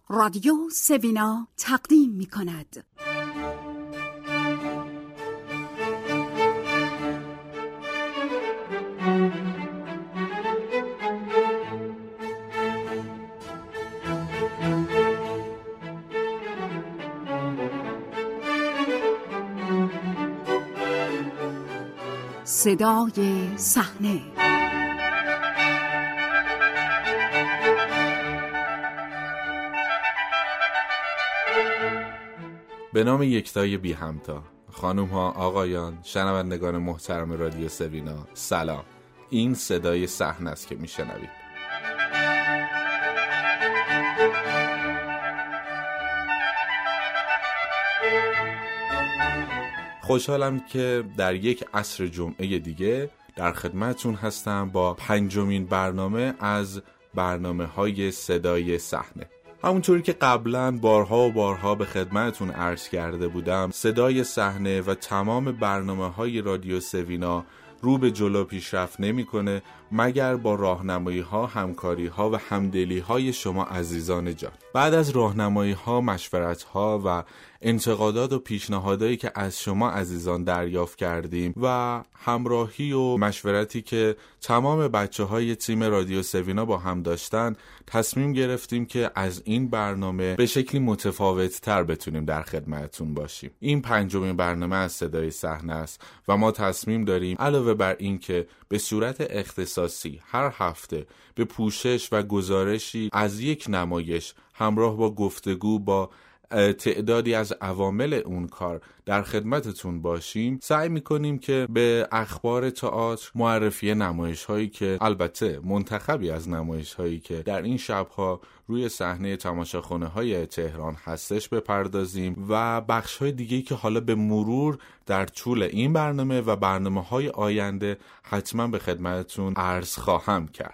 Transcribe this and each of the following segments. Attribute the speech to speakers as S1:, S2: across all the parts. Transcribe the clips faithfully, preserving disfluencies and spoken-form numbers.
S1: رادیو سوینا تقدیم می کند. صدای صحنه.
S2: به نام یکتای بی همتا، خانم ها، آقایان، شنوندگان محترم رادیو سوینا، سلام. این صدای صحنه است که میشنوید. خوشحالم که در یک عصر جمعه دیگه در خدمتتون هستم با پنجمین برنامه از برنامه های صدای صحنه. همونطوری که قبلا بارها و بارها به خدمتتون عرض کرده بودم، صدای صحنه و تمام برنامه های رادیو سوینا رو به جلو پیشرفت نمی‌کنه مگر با راهنمایی ها، همکاری ها و همدلی های شما عزیزان جان. بعد از راهنمایی ها، مشورت ها و انتقادات و پیشنهادایی که از شما عزیزان دریافت کردیم و همراهی و مشورتی که تمام بچه های تیم رادیو سوینا با هم داشتن، تصمیم گرفتیم که از این برنامه به شکلی متفاوت تر بتونیم در خدمتتون باشیم. این پنجمین برنامه از صدای صحنه است و ما تصمیم داریم علاوه بر این که به صورت اختصاصی هر هفته به پوشش و گزارشی از یک نمایش همراه با گفتگو با تعدادی از عوامل اون کار در خدمتتون باشیم، سعی میکنیم که به اخبار تئاتر، معرفی نمایش هایی که البته منتخبی از نمایش هایی که در این شبها روی صحنه تماشاخانه های تهران هستش بپردازیم و بخش های دیگه‌ای که حالا به مرور در طول این برنامه و برنامه های آینده حتما به خدمتتون عرض خواهم کرد.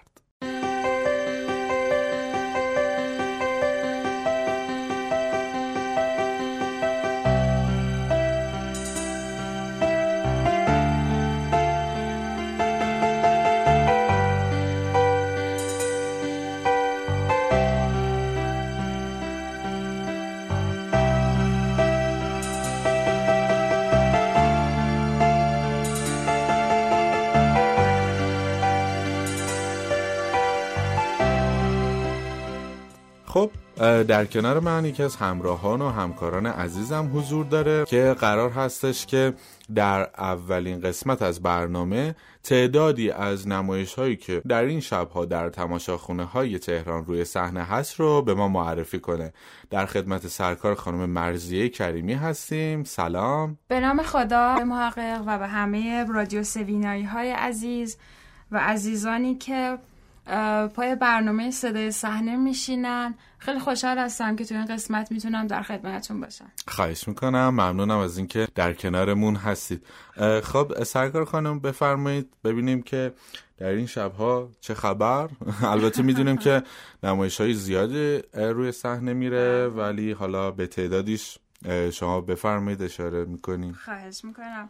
S2: خب در کنار من یکی از همراهان و همکاران عزیزم حضور داره که قرار هستش که در اولین قسمت از برنامه تعدادی از نمایش هایی که در این شبها در تماشاخانه های تهران روی صحنه هست رو به ما معرفی کنه. در خدمت سرکار خانم مرضیه کریمی هستیم. سلام.
S3: به نام خدا، به محقق و به همه رادیو سوینایی های عزیز و عزیزانی که پای برنامه صدای صحنه میشینن، خیلی خوشحال هستم که تو این قسمت میتونم در خدمتتون باشم.
S2: خواهش میکنم، ممنونم از اینکه در کنارمون هستید. خب سرکار خانم بفرمایید ببینیم که در این شبها چه خبر. البته میدونیم که نمایش‌های زیادی روی صحنه میره، ولی حالا به تعدادیش شما بفرمایید اشاره میکنیم.
S3: خواهش میکنم.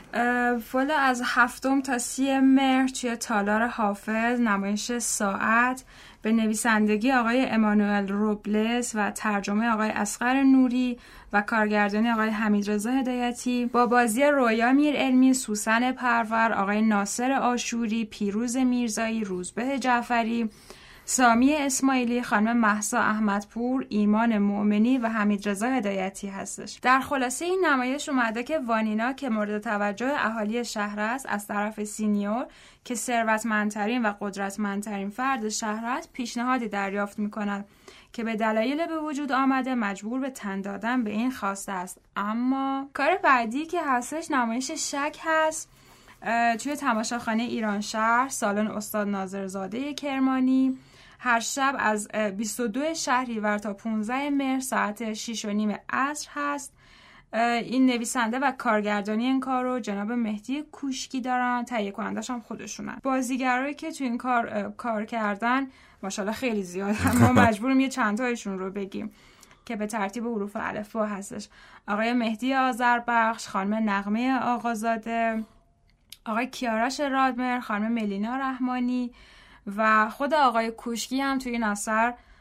S3: فالا از هفتم تا سی مهر توی تالار حافظ نمایش ساعت به نویسندگی آقای امانوئل روبلس و ترجمه آقای اصغر نوری و کارگردانی آقای حمیدرضا هدایتی با بازی رویا میرعلمی، سوسن پرور، آقای ناصر آشوری، پیروز میرزایی، روزبه جعفری، سامی اسماعیلی، خانم مهسا احمدپور، ایمان مؤمنی و حمیدرضا هدایتی هستش. در خلاصه این نمایش اومده که وانینا که مورد توجه اهالی شهر است، از طرف سینیور که ثروتمندترین و قدرتمندترین فرد شهر است، پیشنهادی دریافت می‌کند که به دلایل به وجود آمده مجبور به تن دادن به این خواسته است. اما کار بعدی که هستش نمایش شک هست توی تماشاخانه ایران شهر، سالن استاد ناظرزاده کرمانی، هر شب از بیست و دو شهریور تا پانزده مهر ساعت شش و نیم عصر هست. این نویسنده و کارگردانی این کار رو جناب مهدی کوشکی دارن، تهیه کنندش هم خودشونن. بازیگرایی که تو این کار کار کردن ماشاءالله خیلی زیاده، ما مجبوریم یه چند تایشون رو بگیم که به ترتیب حروف الفبا هستش. آقای مهدی آذربخش، خانم نغمه آقازاده، آقای کیارش رادمر، خانم ملینا رحمانی و خود آقای کوشکی هم توی این اثر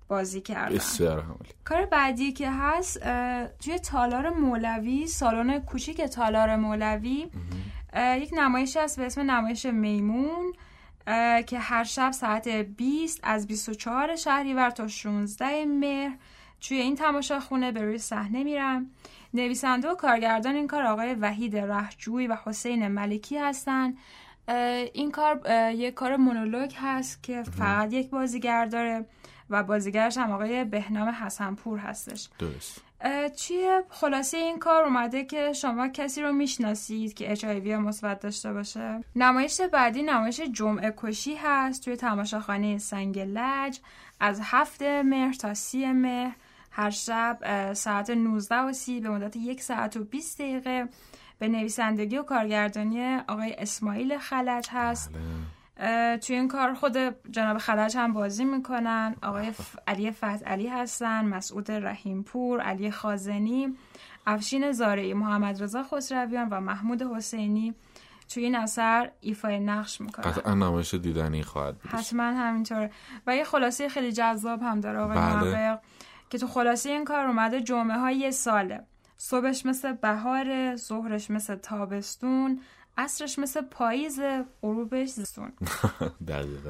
S3: بازی کردن.
S2: بسیار عالی.
S3: کار بعدی که هست توی تالار مولوی، سالن کوچیک تالار مولوی یک نمایش هست به اسم نمایش میمون که هر شب ساعت بیست از بیست و چهار شهریور تا شانزده مهر توی این تماشاخونه به روی صحنه میرن. نویسنده و کارگردان این کار آقای وحید رهجوی و حسین ملکی هستن. این کار یک کار مونولوگ هست که فقط یک بازیگر داره و بازیگرش هم آقای بهنام حسنپور هستش.
S2: درست.
S3: چیه خلاصه این کار اومده که شما کسی رو میشناسید که اچ آی وی مثبت داشته باشه. نمایش بعدی نمایش جمعه کشی هست توی تماشاخانه سنگ لج از هفته مهر تا سی مهر هر شب ساعت نوزده و سی به مدت یک ساعت و بیست دقیقه به نویسندگی و کارگردانی آقای اسماعیل خلج هست. بله. توی این کار خود جناب خلج هم بازی میکنن. آقای ف... علی فتحعلی هستن، مسعود رحیمپور، علی خازنی، افشین زارعی، محمد رضا خسرویان و محمود حسینی توی این اثر ایفای نقش میکنن.
S2: قطعا نمایش دیدنی خواهد بود.
S3: حتما همینطوره. و یه خلاصه خیلی جذاب هم داره آقای محقق که تو خلاصه این کار اومده جمعه های یه ساله. صبحش مثل بهاره، ظهرش مثل تابستون، عصرش مثل پاییز، غروبش زمستون.
S2: دقیقاً.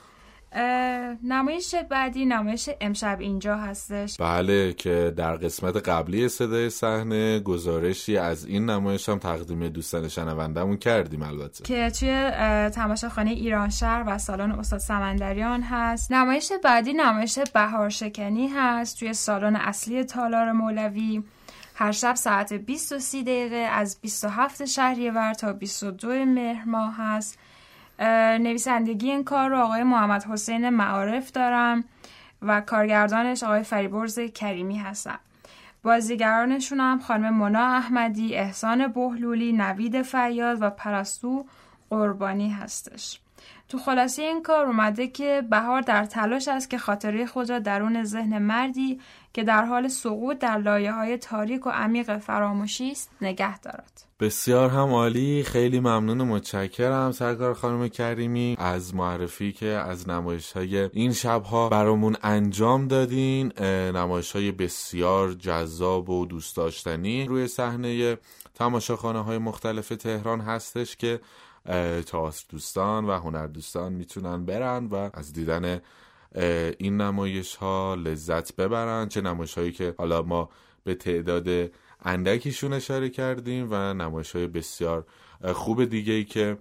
S3: نمایش بعدی نمایش امشب اینجا هستش.
S2: بله که در قسمت قبلی صدای صحنه گزارشی از این نمایش هم تقدیم دوستان شنوندمون کردیم البته
S3: که توی تماشاخانه ایرانشهر و سالن استاد سمندریان هست. نمایش بعدی نمایش بهارشکنی هست توی سالن اصلی تالار مولوی هر شب ساعت بیست و سی دقیقه از بیست و هفتم شهریور تا بیست و دوم مهر ماه هست. نویسندگی این کار رو آقای محمد حسین معارف دارم و کارگردانش آقای فریبرز کریمی هستن. بازیگرانشون هم خانم مونا احمدی، احسان بهلولی، نوید فیاض و پرستو قربانی هستش. تو خلاصه این کار اومده که بهار در تلاش است که خاطره خود را درون ذهن مردی که در حال سقوط در لایه‌های تاریک و عمیق فراموشی است نگه دارد.
S2: بسیار هم عالی. خیلی ممنون و متشکرم سرکار خانم کریمی از معرفی که از نمایش‌های این شب‌ها برامون انجام دادین. نمایش‌های بسیار جذاب و دوست داشتنی روی صحنه تماشاخانه‌های مختلف تهران هستش که تئاتر دوستان و هنر دوستان میتونن برن و از دیدن این نمایش ها لذت ببرن. چه نمایش هایی که حالا ما به تعداد اندکیشون اشاره کردیم و نمایش های بسیار خوب دیگه ای که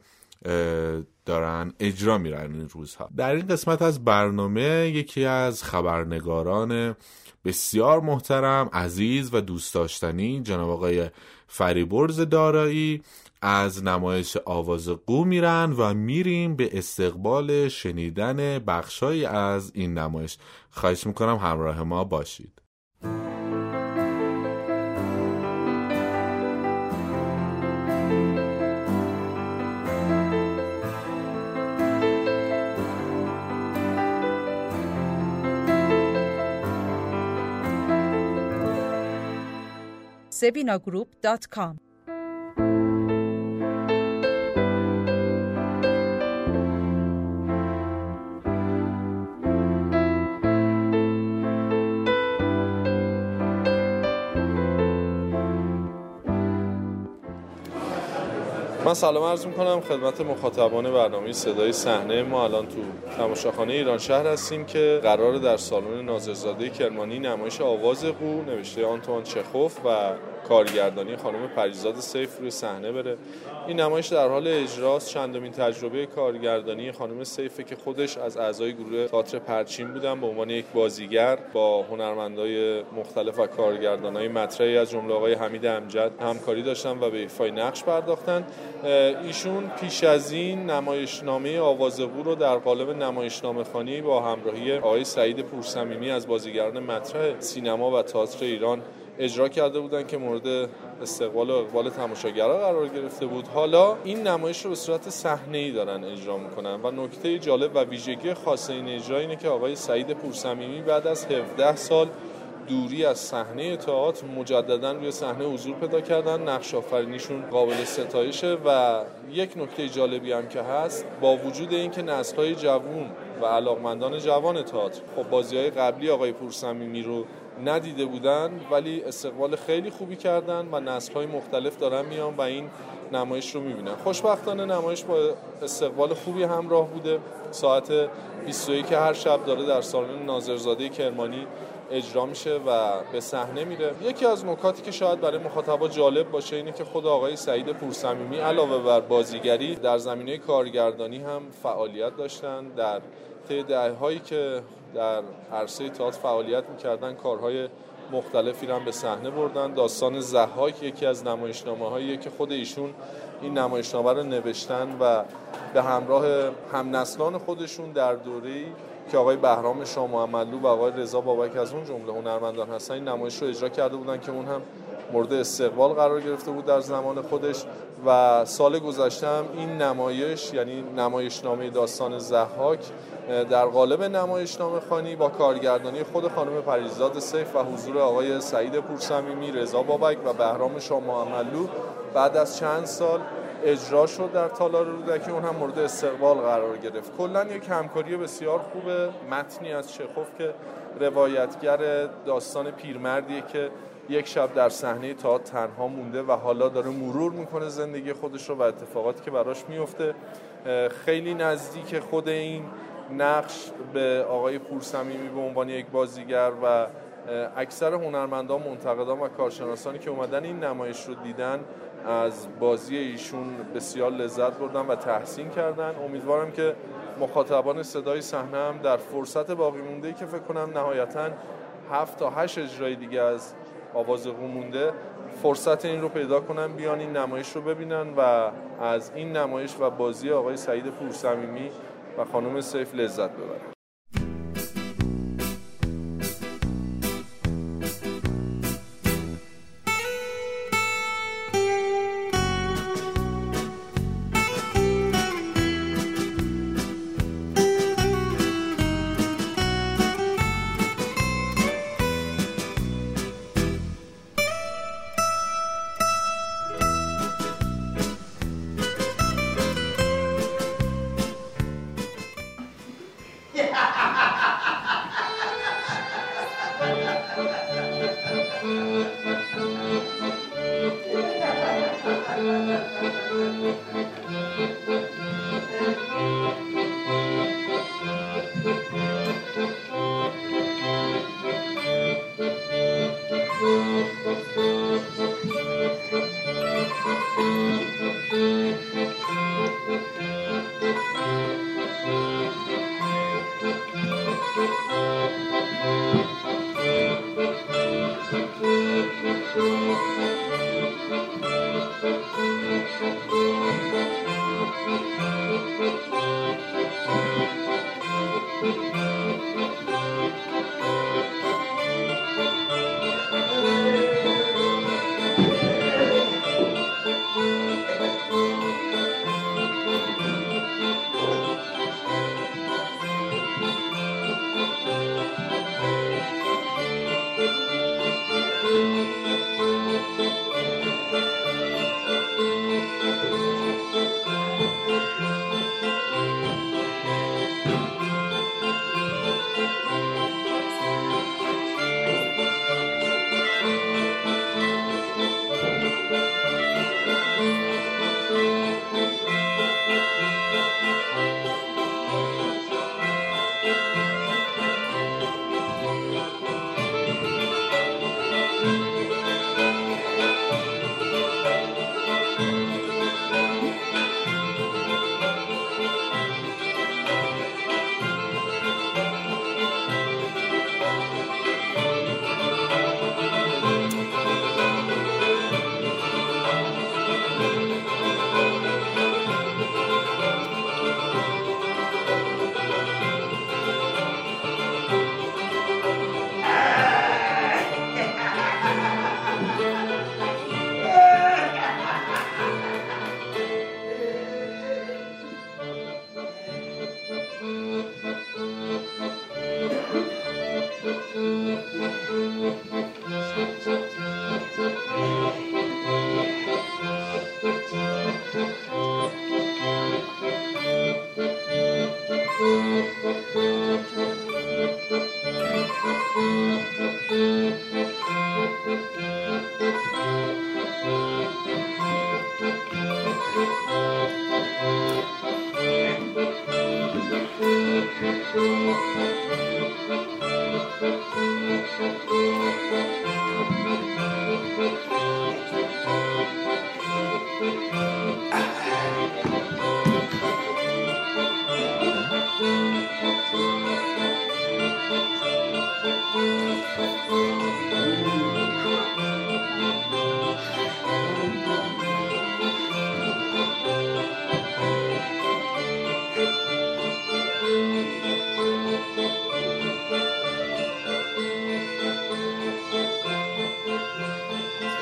S2: دارن اجرا میرن این روزها. در این قسمت از برنامه یکی از خبرنگاران بسیار محترم، عزیز و دوست داشتنی جناب آقای فریبرز دارایی از نمایش آواز قو میرن و میریم به استقبال شنیدن بخشایی از این نمایش. خواهش میکنم همراه ما باشید.
S4: sebina group dot com
S5: من سلام عرض میکنم خدمت مخاطبان برنامه صدای صحنه. ما الان تو تماشاخانه ایرانشهر هستیم که قراره در سالن ناظرزاده کرمانی نمایش آواز قو نوشته آنتوان چخوف و کارگردانی خانم پریزاد سیف روی صحنه بره. این نمایش در حال اجراست. چندمین تجربه کارگردانی خانم سیفه که خودش از اعضای گروه تئاتر پرچین بودن به عنوان یک بازیگر با هنرمندای مختلف و کارگردانای مطرحی از جمله آقای حمید امجد همکاری داشتن و به ایفای نقش پرداختن. ایشون پیش از این نمایشنامه آواز قو رو در قالب نمایشنامه‌خوانی با همراهی آقای سعید پورصمیمی از بازیگران مطرح سینما و تئاتر ایران اجرا کرده بودن که مورد استقبال و اقبال تماشاگرها قرار گرفته بود. حالا این نمایش رو به صورت صحنه‌ای دارن اجرا میکنن و نکته جالب و ویژگی خاص این اجرا اینه که آقای سعید پورصمیمی بعد از هفده سال دوری از صحنه تئاتر مجددا روی صحنه حضور پیدا کردن. نقش آفرینیشون قابل ستایشه و یک نکته جالبی هم که هست با وجود اینکه نسل‌های جوان و علاقمندان جوان تئاتر خب بازی‌های قبلی آقای پورصمیمی رو ندیده بودن، ولی استقبال خیلی خوبی کردن و نسل‌های مختلف دارن میان و این نمایش رو می‌بینن. خوشبختانه نمایش با استقبال خوبی همراه بوده. ساعت بیست و یک هر شب داره در سالن ناظرزاده کرمانی اجرا میشه و به صحنه میره. یکی از نکاتی که شاید برای مخاطبا جالب باشه اینه که خود آقای سعید پورصمیمی علاوه بر بازیگری در زمینه کارگردانی هم فعالیت داشتن. در طی دهه‌هایی که در عرصه تئاتر فعالیت می‌کردن کارهای مختلفی رو به صحنه بردن. داستان ضحاک یکی از نمایشنامه‌هاییه که خود ایشون این نمایشنامه رو نوشتن و به همراه همنسلان خودشون در دوره‌ای که آقای بهرام شاه محمدلو و آقای رضا بابک از اون جمله هنرمندان هستن این نمایش رو اجرا کرده بودن که اون هم مورد استقبال قرار گرفته بود در زمان خودش. و سال گذشته هم این نمایش یعنی نمایشنامه داستان ضحاک در قالب نمایشنامه خوانی با کارگردانی خود خانم پریزاد سیف و حضور آقای سعید پورصمیمی، رضا بابک و بهرام شاه محمدلو بعد از چند سال اجرا شد در تالار رودکی. اون هم مورد استقبال قرار گرفت. کلاً یک همکاری بسیار خوبه. متنی از چخوف که روایتگر داستان پیرمردیه که یک شب در صحنه تئاتر تنها مونده و حالا داره مرور میکنه زندگی خودش رو و اتفاقاتی که براش میفته. خیلی نزدیک خود این نقش به آقای پورصمیمی به عنوان یک بازیگر و اکثر هنرمندان، منتقدان و کارشناسانی که اومدن این نمایش رو دیدن از بازی ایشون بسیار لذت بردن و تحسین کردن. امیدوارم که مخاطبان صدای صحنه هم در فرصت باقی مونده‌ای که فکر کنم نهایتاً هفت تا هشت اجرای دیگه از آواز قو مونده فرصت این رو پیدا کنن بیان این نمایش رو ببینن و از این نمایش و بازی آقای سعید پورصمیمی و خانم سیف لذت ببرن.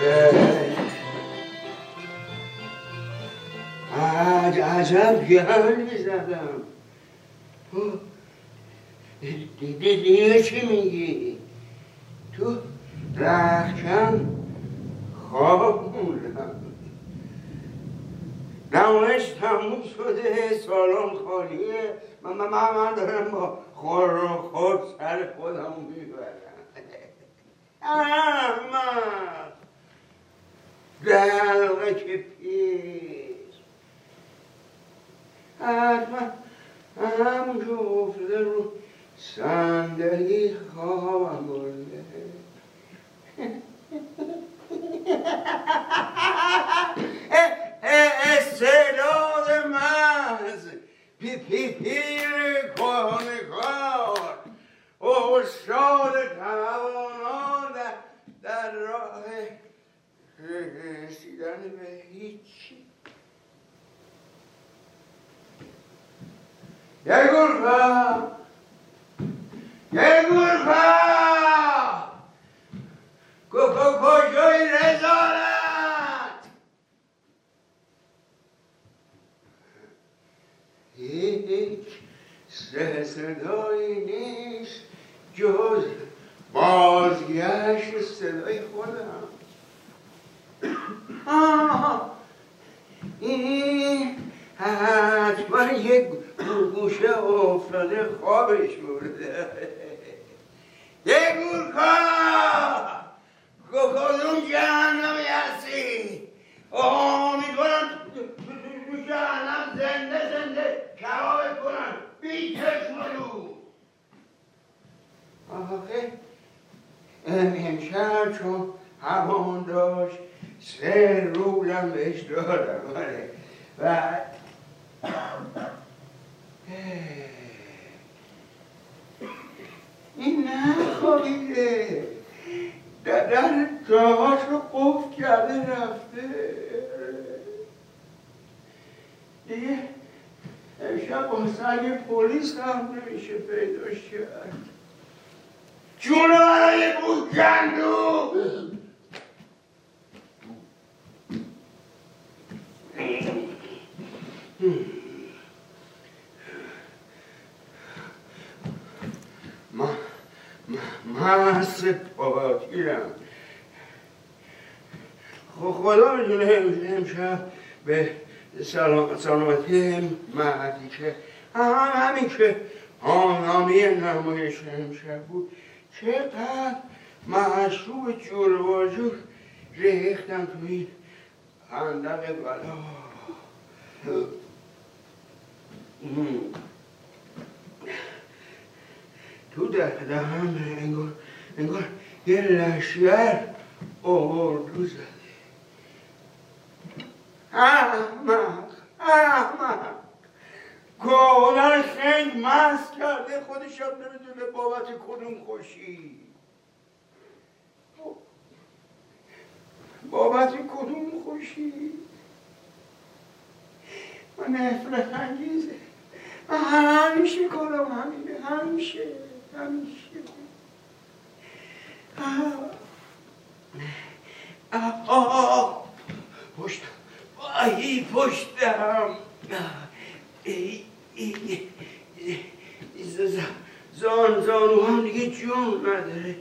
S4: عجب گرمی زدم. دیگه چی میگی؟ تو رخکن خواب موندم. نمایش تموم شده، سالن خالیه. من, من, من دارم با خور و خور سر خودم میبرم. احمد دلقه که پیر حتما همونجا افتاده رو صندلی خوابم برده. استعداد محض پی پی پیر کهنکار، استاد توانا در, در راه رسیدن به هیچی. یک گلفه یک گلفه کجای رزالت؟ هیچ صدایی نیست جز بازگشت صدای خودم. آه این حتما یک گوشه افتاده خوابش برده. یک گورکا کدوم جهنمی هستی؟ امیدوارم تو جهنم زنده زنده کبابت کنن بی چشم و رو. آخه امشب چون همان داشت سه روزم بهش دادم و این نخوابیده، در جاهاش رو قفل کرده رفته. دیگه امشب با سنگ پلیس هم نمیشه پیداش کرد. جونه برای بوکندو من سپاتیرم. خدا میدونه امشب به سلامتی مردی که همین که آنامی نمایش امشب بود چقدر مشروب جور و جور ریختم تو این خندق بلا. تو دهنم انگار انگار یه لشگر اردو زده. احمق احمق گولن خنگ مست کرده خودش هم نمیدونه بابت کدوم خوشی، بابت کدوم خوشی. من نفرت انگیزه. من همیشه کارم همینه، همیشه همیشه. آه آه پشتم، ای پشتم، ای ای زان زانو هم دیگه جون نداره.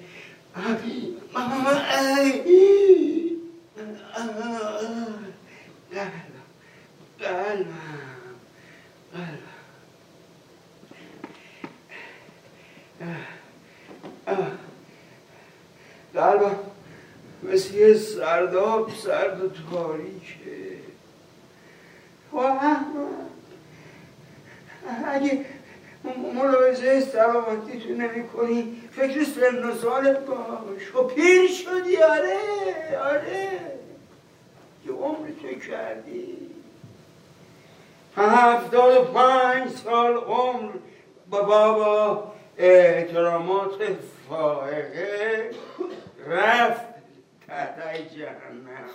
S4: ای قلبم قلبم قلبم مثل یه سرداب سرد و تاریکه. و احمد اگه ملاحظه سلامتی تو نمی کنی فکر سن و سالت باش. و پیر شدی. آره آره یه عمر تو کردی. هفتاد و پنج سال عمر با بابا احترامات فائقه رفت تحت جهنم.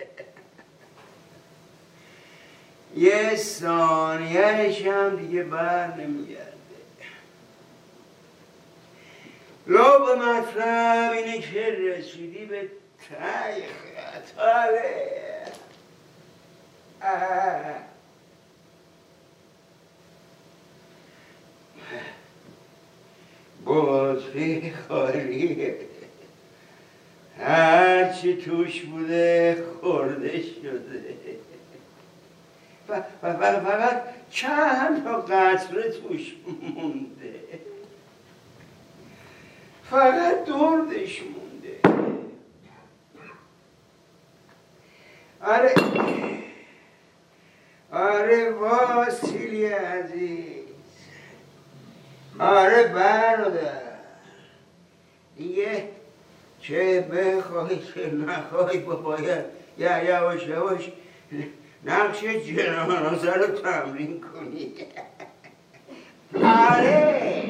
S4: یه ثانیهش هم دیگه بر نمیگرده. لو به مطلب اینه که رسیدی به تای خطاره. بطری خالیه، هرچی توش بوده خورده شده، فقط چند تا قطره توش مونده، فقط دردش مونده. آره آره واسیلی عزیز، آره برادر، دیگه چه بخوای چه نخوای باید یواش یواش نقش جنازه رو تمرین کنی. آره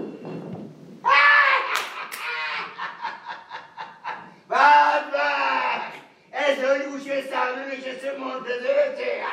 S4: بعد وقت اصلاحی گوشه صحنه نشسته منتظرته.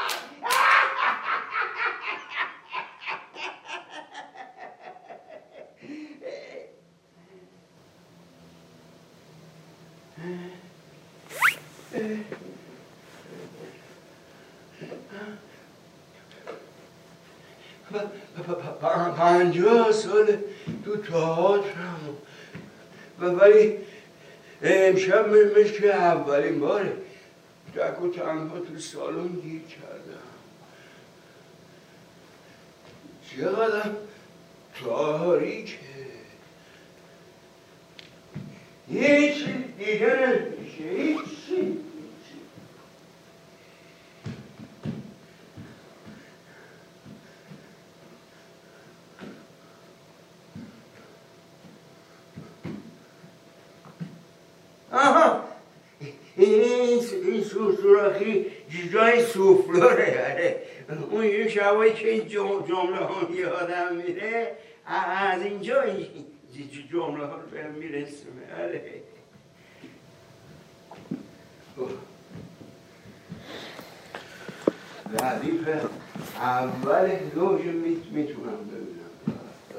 S4: پنجاه سال تو تئاترم و ولی امشب مثل اولین باره تک و تنها تو سالن گیر کردم. چقدر تاریکه، هیچ دیگه نمیشه، هیچی. آها این این سوراخی جای سوفلوره. اون یه شبایی که این جمله ها یادم میره، از اینجا این جمله ها رو بهم میرسونه. آره ردیف اول لوژ میتونم ببینم.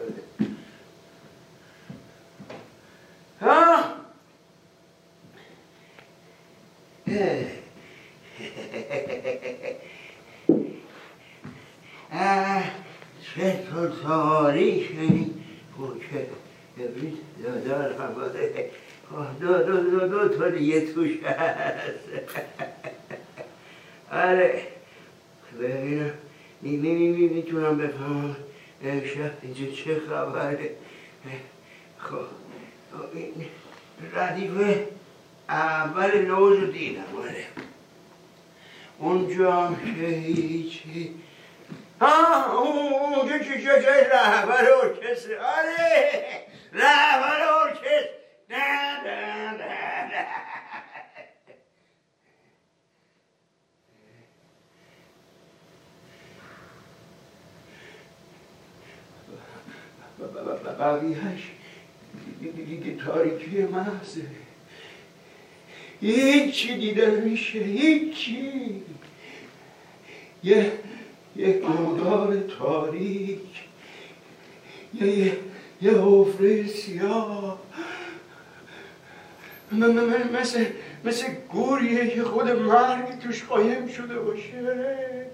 S4: ها چطور تاریخ این کوچه ببینید دارم دو دو دو دو تا دیگه توش هست. آره ببینم میتونم بفهمم امشب اینجا چه خبره. خب این ردیف اول لوز رو دیدم. آره اونجا هم که هیچی. ها اونجا چه چه چه رهبر ارکستر. آره رهبر ارکستر. نه نه نه نه بقیهش دیگه تاریکی محضه، هیچی دیده نمیشه، هیچی. یه یه گودال تاریک، یه یه یه حفره سیاه، مثل مثل گوریه که خود مرگ توش قایم شده باشه.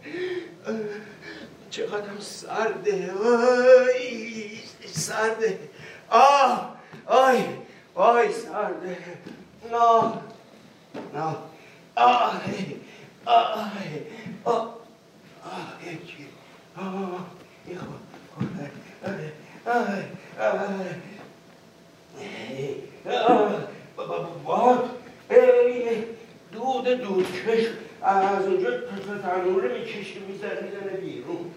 S4: چقدر سرده، آی سرده، آه آی آی سرده، نه نه آه آه آه آه یکی آه یه خود آره آه آه آه باد دود دودکش از اونجا تنوره میکشه میزنه میزنه بیرون.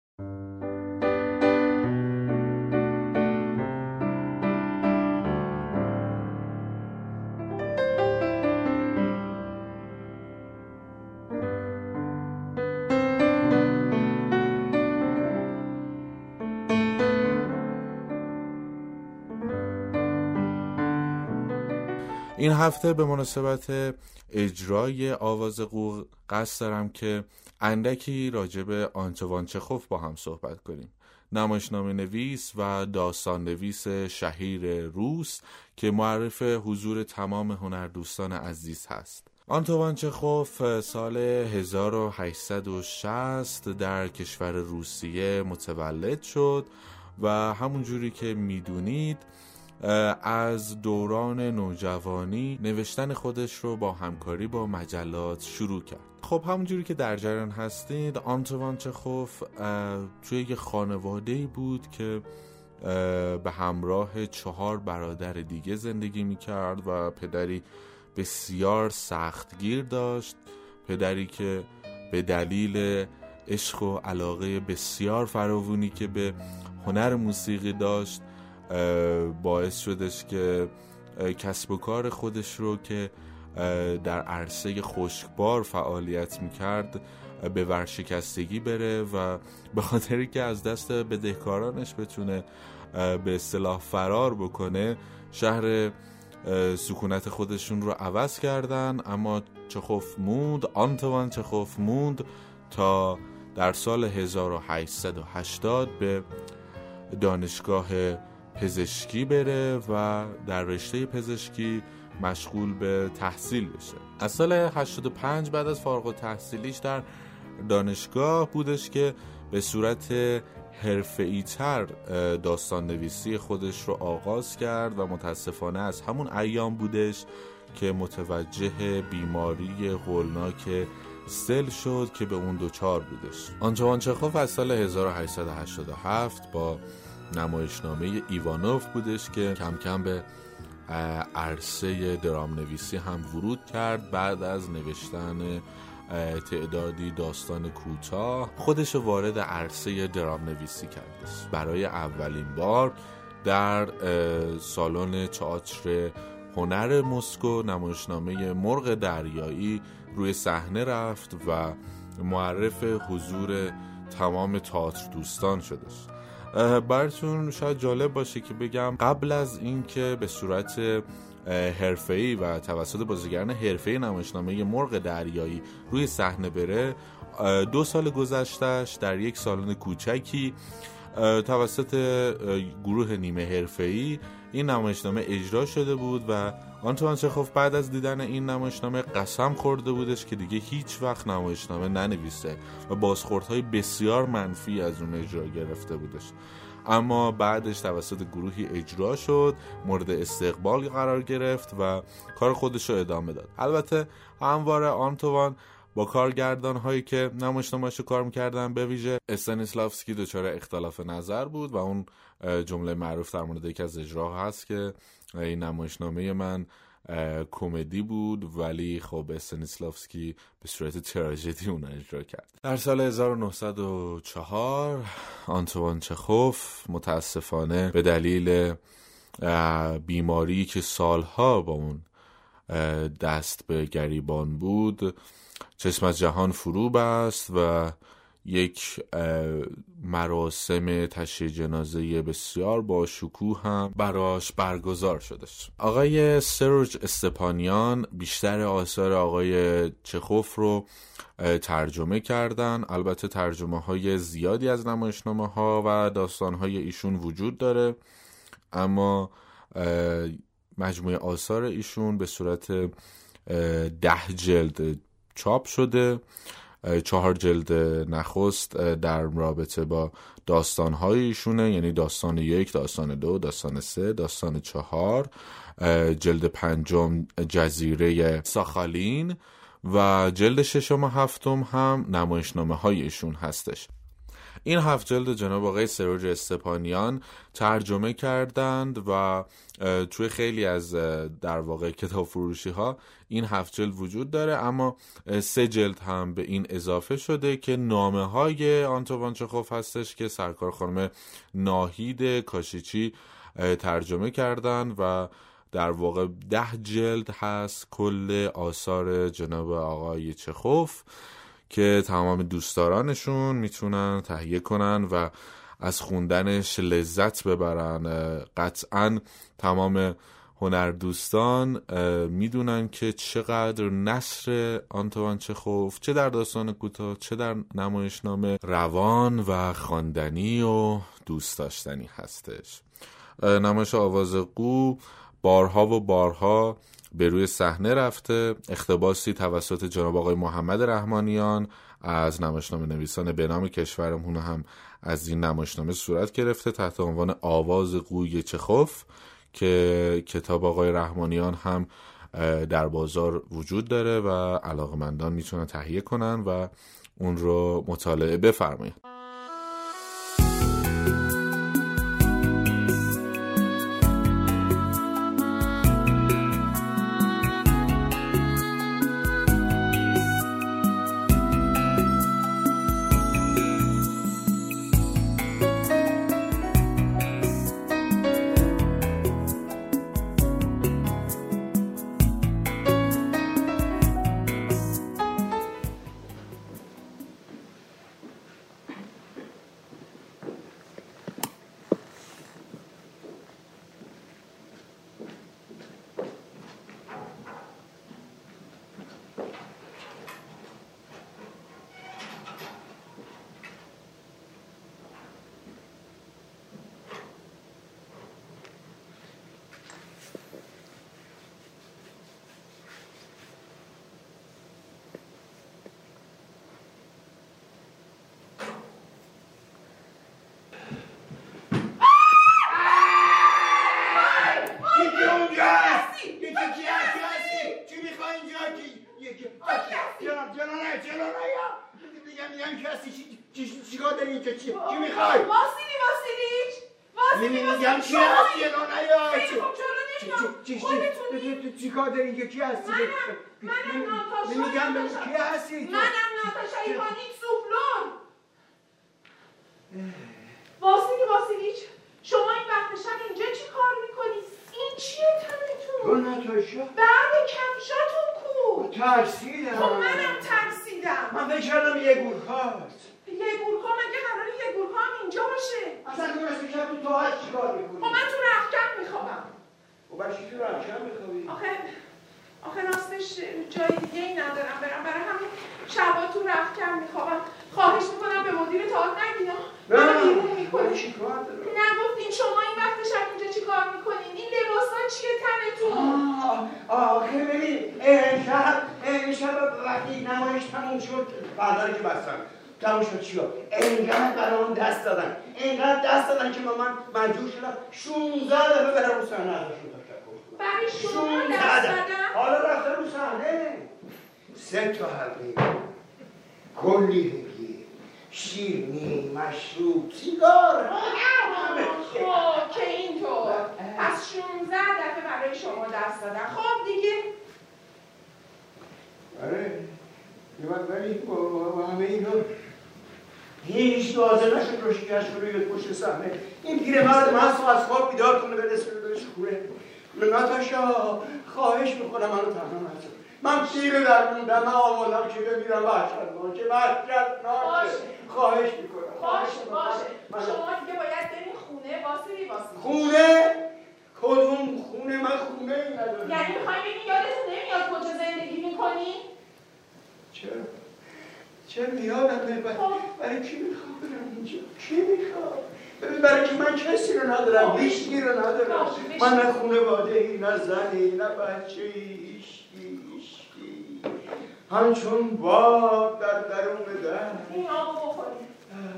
S2: این هفته به مناسبت اجرای آواز قو قصد دارم که اندکی راجع به آنتوان چخوف با هم صحبت کنیم. نمایشنامه نویس و داستان نویس شهیر روس که معرف حضور تمام هنردوستان عزیز هست. آنتوان چخوف سال هزار و هشتصد و شصت در کشور روسیه متولد شد و همون جوری که میدونید از دوران نوجوانی نوشتن خودش رو با همکاری با مجلات شروع کرد. خب همونجوری که در جریان هستید، آنتوان چخوف توی یه خانواده‌ای بود که به همراه چهار برادر دیگه زندگی میکرد و پدری بسیار سختگیر داشت، پدری که به دلیل عشق و علاقه بسیار فراوانی که به هنر موسیقی داشت باعث شدش که کسب و کار خودش رو که در عرصه خشکبار فعالیت میکرد به ورشکستگی بره و به خاطری که از دست بدهکارانش بتونه به اصطلاح فرار بکنه شهر سکونت خودشون رو عوض کردن. اما چخوف موند، آنتوان چخوف موند تا در سال هزار و هشتصد و هشتاد به دانشگاه پزشکی بره و در رشته پزشکی مشغول به تحصیل بشه. از سال هشتاد و پنج بعد از فارغ التحصیلیش در دانشگاه بودش که به صورت حرفه‌ای تر داستان نویسی خودش رو آغاز کرد و متاسفانه از همون ایام بودش که متوجه بیماری هولناک سل شد که به اون دوچار بودش. آنتوان چخوف از سال هزار و هشتصد و هشتاد و هفت با نمایشنامه ایوانوف بودش که کم کم به عرصه درام نویسی هم ورود کرد. بعد از نوشتن تعدادی داستان کوتاه خودش وارد عرصه درام نویسی کردش. برای اولین بار در سالن تئاتر هنر مسکو نمایشنامه مرغ دریایی روی صحنه رفت و معرف حضور تمام تئاتر دوستان شدش. براتون شاید جالب باشه که بگم قبل از اینکه به صورت حرفه‌ای و توسط بازیگران حرفه‌ای نمایشنامه مرغ دریایی روی صحنه بره، دو سال گذشتهش در یک سالن کوچکی توسط گروه نیمه حرفه‌ای این نمایشنامه اجرا شده بود و آنتوان چخوف بعد از دیدن این نمایشنامه قسم خورده بودش که دیگه هیچ وقت نمایشنامه ننویسه و بازخوردهای بسیار منفی از اون اجرا گرفته بودش. اما بعدش توسط گروهی اجرا شد، مورد استقبال قرار گرفت و کار خودش رو ادامه داد. البته همواره آنتوان با کارگردان هایی که نمایشنامه‌اش رو کار می‌کردن به ویژه استانیسلافسکی دچار اختلاف نظر بود و اون جمله معروف در مورد یکی از اجراها هست که این نمایشنامه من کمدی بود ولی خب استانیسلافسکی به صورت تراژدی اون اجرا کرد. در سال هزار و نهصد و چهار آنتوان چخوف متاسفانه به دلیل بیماری که سالها با اون دست به گریبان بود چشم از جهان فرو بست و یک مراسم تشییع جنازه بسیار با شکوه هم براش برگزار شدش. آقای سروژ استپانیان بیشتر آثار آقای چخوف رو ترجمه کردن. البته ترجمه های زیادی از نمایشنامه ها و داستان های ایشون وجود داره، اما مجموعه آثار ایشون به صورت ده جلد چاپ شده. چهار جلد نخست در رابطه با داستان‌های ایشونه، یعنی داستان یک، داستان دو، داستان سه، داستان چهار. جلد پنجم جزیره ساخالین و جلد ششم و هفتم هم نمایشنامه های ایشون هستش. این هفت جلد جناب آقای سروژ استپانیان ترجمه کردند و توی خیلی از در واقع کتاب فروشی ها این هفت جلد وجود داره، اما سه جلد هم به این اضافه شده که نامه های آنتوان چخوف هستش که سرکار خانم ناهید کاشیچی ترجمه کردن و در واقع ده جلد هست کل آثار جناب آقای چخوف که تمام دوستدارانشون میتونن تهیه کنن و از خوندنش لذت ببرن. قطعاً تمام هنردوستان میدونن که چقدر نثر آنتوان چخوف چه در داستان کوتاه چه در نمایشنامه روان و خواندنی و دوست داشتنی هستش. نمایش آواز قو بارها و بارها به روی صحنه رفته. اقتباسی توسط جناب آقای محمد رحمانیان از نمایشنامه نویسان به نام کشورمون هم از این نمایشنامه صورت گرفته تحت عنوان آواز قوی چخوف که کتاب آقای رحمانیان هم در بازار وجود داره و علاقمندان میتونن تهیه کنن و اون رو مطالعه بفرمایید.
S4: چیکار داری که کی هستی؟
S6: منم ناتاشا.
S4: میگم به کی هستی؟
S6: منم ناتاشا ایوانیک سوفلور. واسیلی واسیلیچ شما این وقت شب اینجا چی کار میکنی؟ این چیه تنتون؟
S4: تو ناتاشا؟
S6: بعد کفشاتون کو؟
S4: ترسیدم.
S6: خب منم ترسیدم.
S4: من فکر کردم یه گورکاست.
S6: یه گورکا مگه قراره یه گورکا هم اینجا باشه؟
S4: اصلا تو رسمی شب تو تاهت چی کار میکنی؟
S6: خب من تو رختکن میخوابم.
S4: و برای چی تو رختکن میخوابی؟
S6: آخه آخه راستش جای دیگه ای ندارم برم، برای همین شبا تو رختکن میخوابم. خواهش میکنم به مدیر تئاتر نگینا منو بیرون میکنی.
S4: چی کار دارم؟
S6: نگفتین شما این وقت شب اینجا چی کار میکنین؟ این لباسا چیه تنتون؟
S4: آخه ببین امشب امشب وقتی نمایش تموم شد برداری که بستن تموم شد چیا؟ اینقدر برای من دست دادن اینقدر دست دادن که من مجبور شدم شونزده دفعه برای رو صحنه ازشون تشکر کنم.
S6: برای شما دست دادن؟
S4: حالا رفتن رو صحنه سه تا حلقه کلی هدیه شیرینی مشروب سیگار
S6: خب که اینطور پس شونزده دفعه برای شما دست دادن. خب دیگه
S4: آره ولی با همه اینا هیچ حاضر نشد رو شکش کنه یا پشت صحنه. این پیرمرد من از خواب بیدار کنه برسه بهش خوره. ناتاشا خواهش میکنم منو تنها نذار. من پیر در موندم، من آمادم که بمیرم وحشتناکه وحشتناکه. خواهش میکنم.
S6: باشه باشه شما دیگه باید برین خونه واسیلی واسیلی.
S4: خونه؟ کدوم خونه؟ من خونه ای ندارم.
S6: یعنی میخوایی بگی یادتون نمیاد کجا زندگی میکنی؟
S4: چرا؟ چرا یادم نمیاد؟ برای کی میخوام برم اینجا؟ کی میخوام؟ ببین برای که من کسی رو ندارم، هیچکی رو ندارم. من نه خانواده ای، نه زنی، نه بچه ای، هیچکی هیچکی همچون باد در درون در.
S6: این آبو بخورید.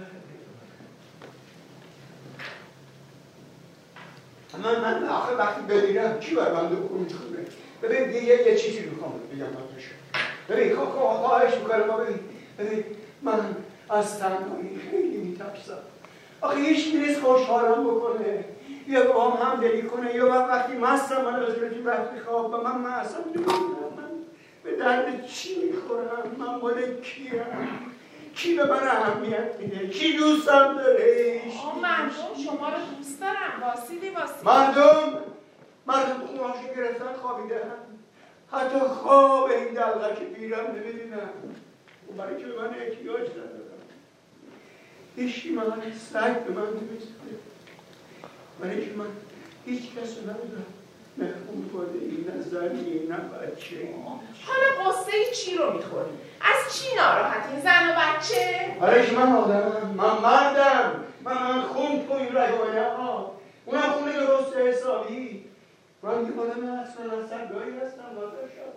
S4: من من آخه وقتی بمیرم کی بر من دکو میخونه؟ ببین یه یه چیزی میخوام بگم ناتاشا. ببین خواهش میکنم ببین ببین من از تنهایی خیلی میترسم. آخه هیچ کی نیست خوشحالم بکنه یا با هم همدلی کنه یا وقتی مستم من از رجیم وقتی خواب و من مستم نمیدونم من به درد چی میخورم؟ من مال کیم؟ کی به من اهمیت میده؟ کی دوستم داره؟
S6: مردم شما رو دوست دارم واسیلی واسیلی.
S4: مردم مردم خونهاشو گرفتن خوابیدن. حتی خواب این دلغک پیرم نمیدونم و برای که به من احتیاج ندارم. هیچی من سگ به من نمیزده برای که من هیچ کس ندارم. نه خونواده، نه زنی، نه بچه.
S6: حالا قصه چی رو میخوری؟ از چی ناراحتی؟ زن و بچه؟
S4: آرش من آدمم، من مردم، من من خون تو این رگانه ها، اونم خونه درست حسابی. من یه آدم اصلا سرگاهی هستم داداشم.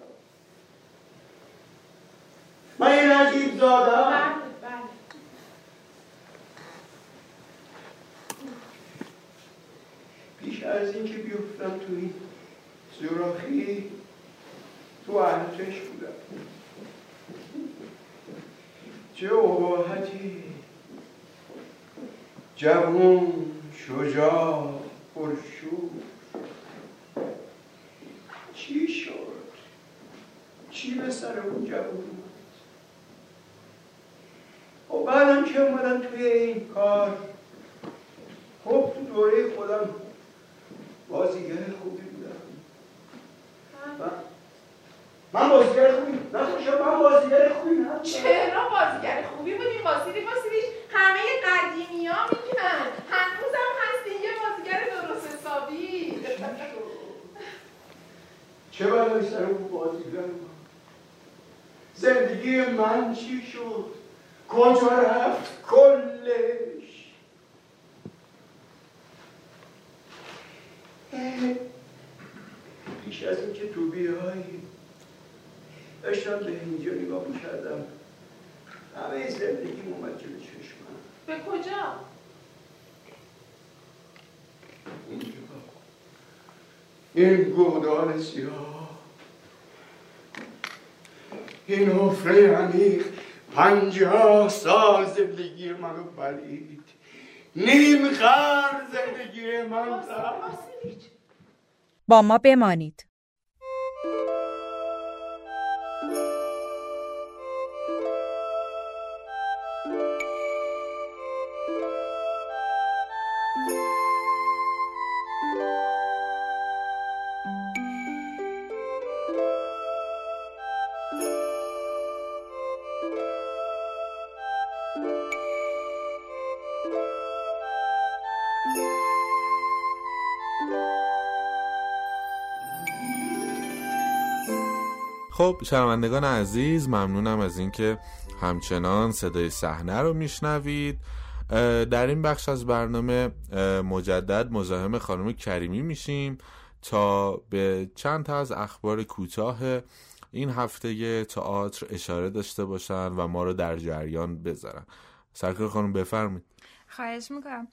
S4: من یه نجیب زادم.
S6: بله بله.
S4: پیش از این که بیفتم تو این زراخی تو ارتش بودم. چه اباحتی، جوان، شجاع، پرشور. چی شد؟ چی به سر اون جوان اومد؟ و بعدم که اومدم توی این کار، خب تو دوره خودم بازیگر خوبی بودم. من بازیگر خوبی نخوشم، من بازیگر خوبی نبودم.
S6: چرا بازیگر خوبی بودی؟ بازیدی بازیدیش همه قدیمی ها میگن، هنوزم هستی یه بازیگر درست حسابی.
S4: چه بلایی سر اون بازیگر من؟ زندگی من چی شد؟ کجا رفت کلش؟ پیش از این که تو بیایی داشتم به اینجا نگاه می‌کردم، همه زندگیم اومد جلوی چشمم.
S6: به کجا؟
S4: اینجا، این گودال سیاه، این حفره عمیق، پنجاه سال زندگی منو بلید، نیم خر زندگی من رفت.
S7: با ما بمانید.
S2: خب شنوندگان عزیز، ممنونم از اینکه همچنان صدای صحنه رو میشنوید. در این بخش از برنامه مجدد مزاحم خانم کریمی میشیم تا به چند تا از اخبار کوتاه این هفته تئاتر اشاره داشته باشن و ما رو در جریان بذارن. سرکار خانم بفرمایید.
S3: خواهش میکنم.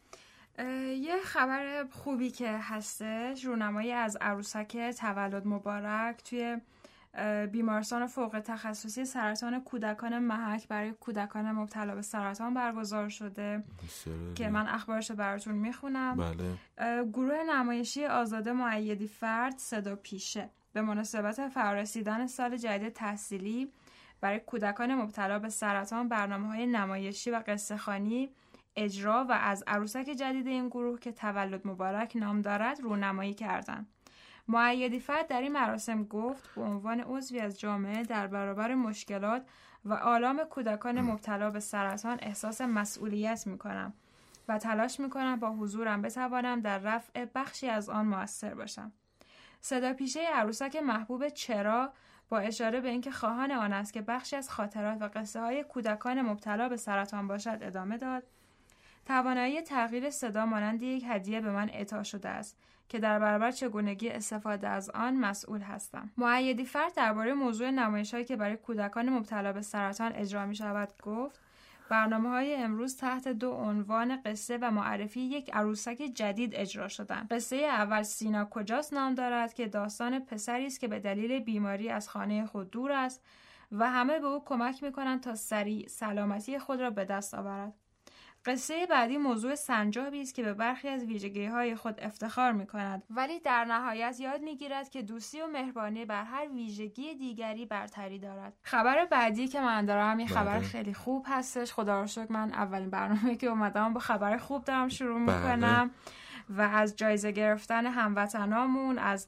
S3: یه خبر خوبی که هستش، رونمایی از عروسک تولد مبارک توی بیمارستان فوق تخصصی سرطان کودکان محک برای کودکان مبتلا به سرطان برگزار شده که من اخبارش رو براتون میخونم.
S2: بله.
S3: گروه نمایشی آزاده مؤیدی فرد صدا پیشه به مناسبت فرارسیدن سال جدید تحصیلی برای کودکان مبتلا به سرطان برنامه‌های نمایشی و قصه خوانی اجرا و از عروسک جدید این گروه که تولد مبارک نام دارد رونمایی کردند. مؤیدی فرد در این مراسم گفت به عنوان عضوی از جامعه در برابر مشکلات و آلام کودکان مبتلا به سرطان احساس مسئولیت می‌کنم و تلاش می‌کنم با حضورم بتوانم در رفع بخشی از آن مؤثر باشم. صدا پیشه عروسک محبوب چرا با اشاره به اینکه خواهان آن است که بخشی از خاطرات و قصه‌های کودکان مبتلا به سرطان باشد ادامه داد: توانایی تغییر صدا مانند یک هدیه به من اعطا شده است که در برابر چگونگی استفاده از آن مسئول هستم. مؤیدی فرد درباره موضوع نمایش‌هایی که برای کودکان مبتلا به سرطان اجرا می‌شود گفت: برنامه‌های امروز تحت دو عنوان قصه و معرفی یک عروسک جدید اجرا شدند. قصه اول سینا کجاست نام دارد که داستان پسری است که به دلیل بیماری از خانه خود دور است و همه به او کمک می‌کنند تا سریع سلامتی خود را به دست آورد. قصه بعدی موضوع سنجابی است که به برخی از ویژگی‌های خود افتخار می‌کند ولی در نهایت یاد می‌گیرد که دوستی و مهربانی بر هر ویژگی دیگری برتری دارد. خبر بعدی که من دارم یه خبر بله. خیلی خوب هستش. خدا رو شکر من اولین برنامه که اومدم با خبر خوب دارم شروع می‌کنم بله. و از جایزه گرفتن هموطنامون از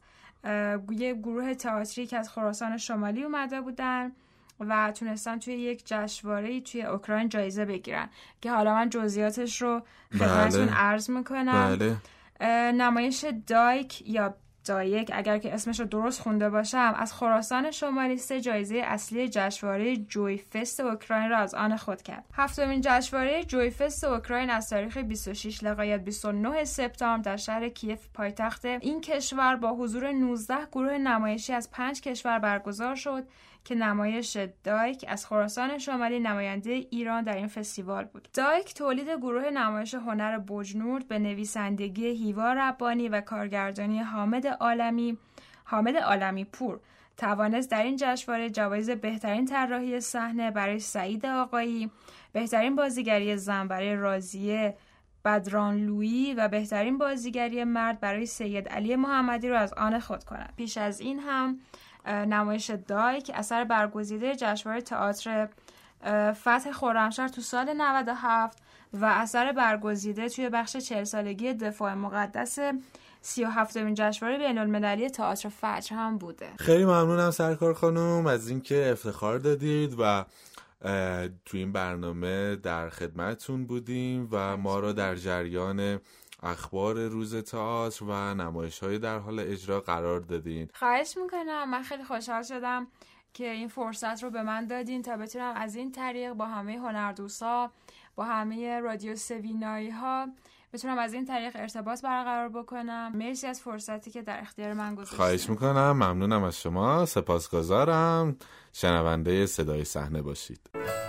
S3: یه گروه تئاتری که از خراسان شمالی اومده بودن و تونستن توی یک جشنواره‌ای توی اوکراین جایزه بگیرن که حالا من جزئیاتش رو خدمتتون بله. عرض میکنم.
S2: بله.
S3: نمایش دایک یا دایک اگر که اسمش رو درست خونده باشم از خراسان شمالی سه جایزه اصلی جشنواره جوی فست اوکراین را از آن خود کرد. هفتمین جشنواره جوی فست اوکراین از تاریخ بیست و شش لغایت بیست و نه سپتامبر در شهر کیف پایتخت این کشور با حضور نوزده گروه نمایشی از پنج کشور برگزار شد که نمایش دایک از خراسان شمالی نماینده ایران در این فستیوال بود. دایک تولید گروه نمایش هنر بجنورد به نویسندگی هیوا ربانی و کارگردانی حامد عالمی حامد عالمی پور توانست در این جشنواره جوایز بهترین طراحی صحنه برای سعید آقایی، بهترین بازیگری زن برای راضیه بدران لویی و بهترین بازیگری مرد برای سید علی محمدی را از آن خود کند. پیش از این هم نمایش دایک اثر برگزیده جشنواره تئاتر فتح خرمشهر تو سال نود و هفت و اثر برگزیده توی بخش چهل سالگی دفاع مقدس سی و هفتمین جشنواره بین‌المللی تئاتر فجر هم بوده.
S2: خیلی ممنونم سرکار خانم از اینکه افتخار دادید و تو این برنامه در خدمتتون بودیم و ما را در جریان اخبار روز تئاتر و نمایش‌های در حال اجرا قرار دادین.
S3: خواهش میکنم. من خیلی خوشحال شدم که این فرصت رو به من دادین تا بتونم از این طریق با همه هنردوستا، با همه رادیو سوینایی ها بتونم از این طریق ارتباط برقرار بکنم. مرسی از فرصتی که در اختیار من گذاشتید.
S2: خواهش میکنم. ممنونم از شما. سپاسگزارم. شنونده صدای صحنه باشید.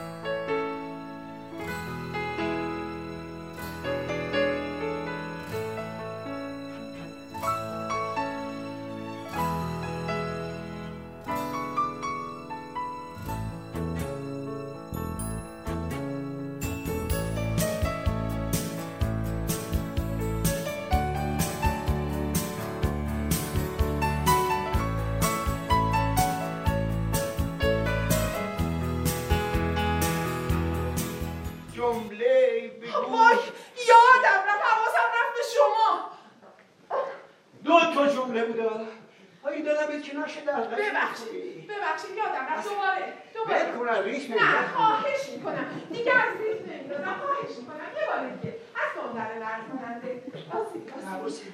S6: ببخشید ببخشید یادم رفت. دوباره دوباره بکنم ریش نمیدونم. نه خواهش میکنم دیگه از ریش نمیدونم. خواهش میکنم یه بار دیگه از دندر لرز کننده باسی باسی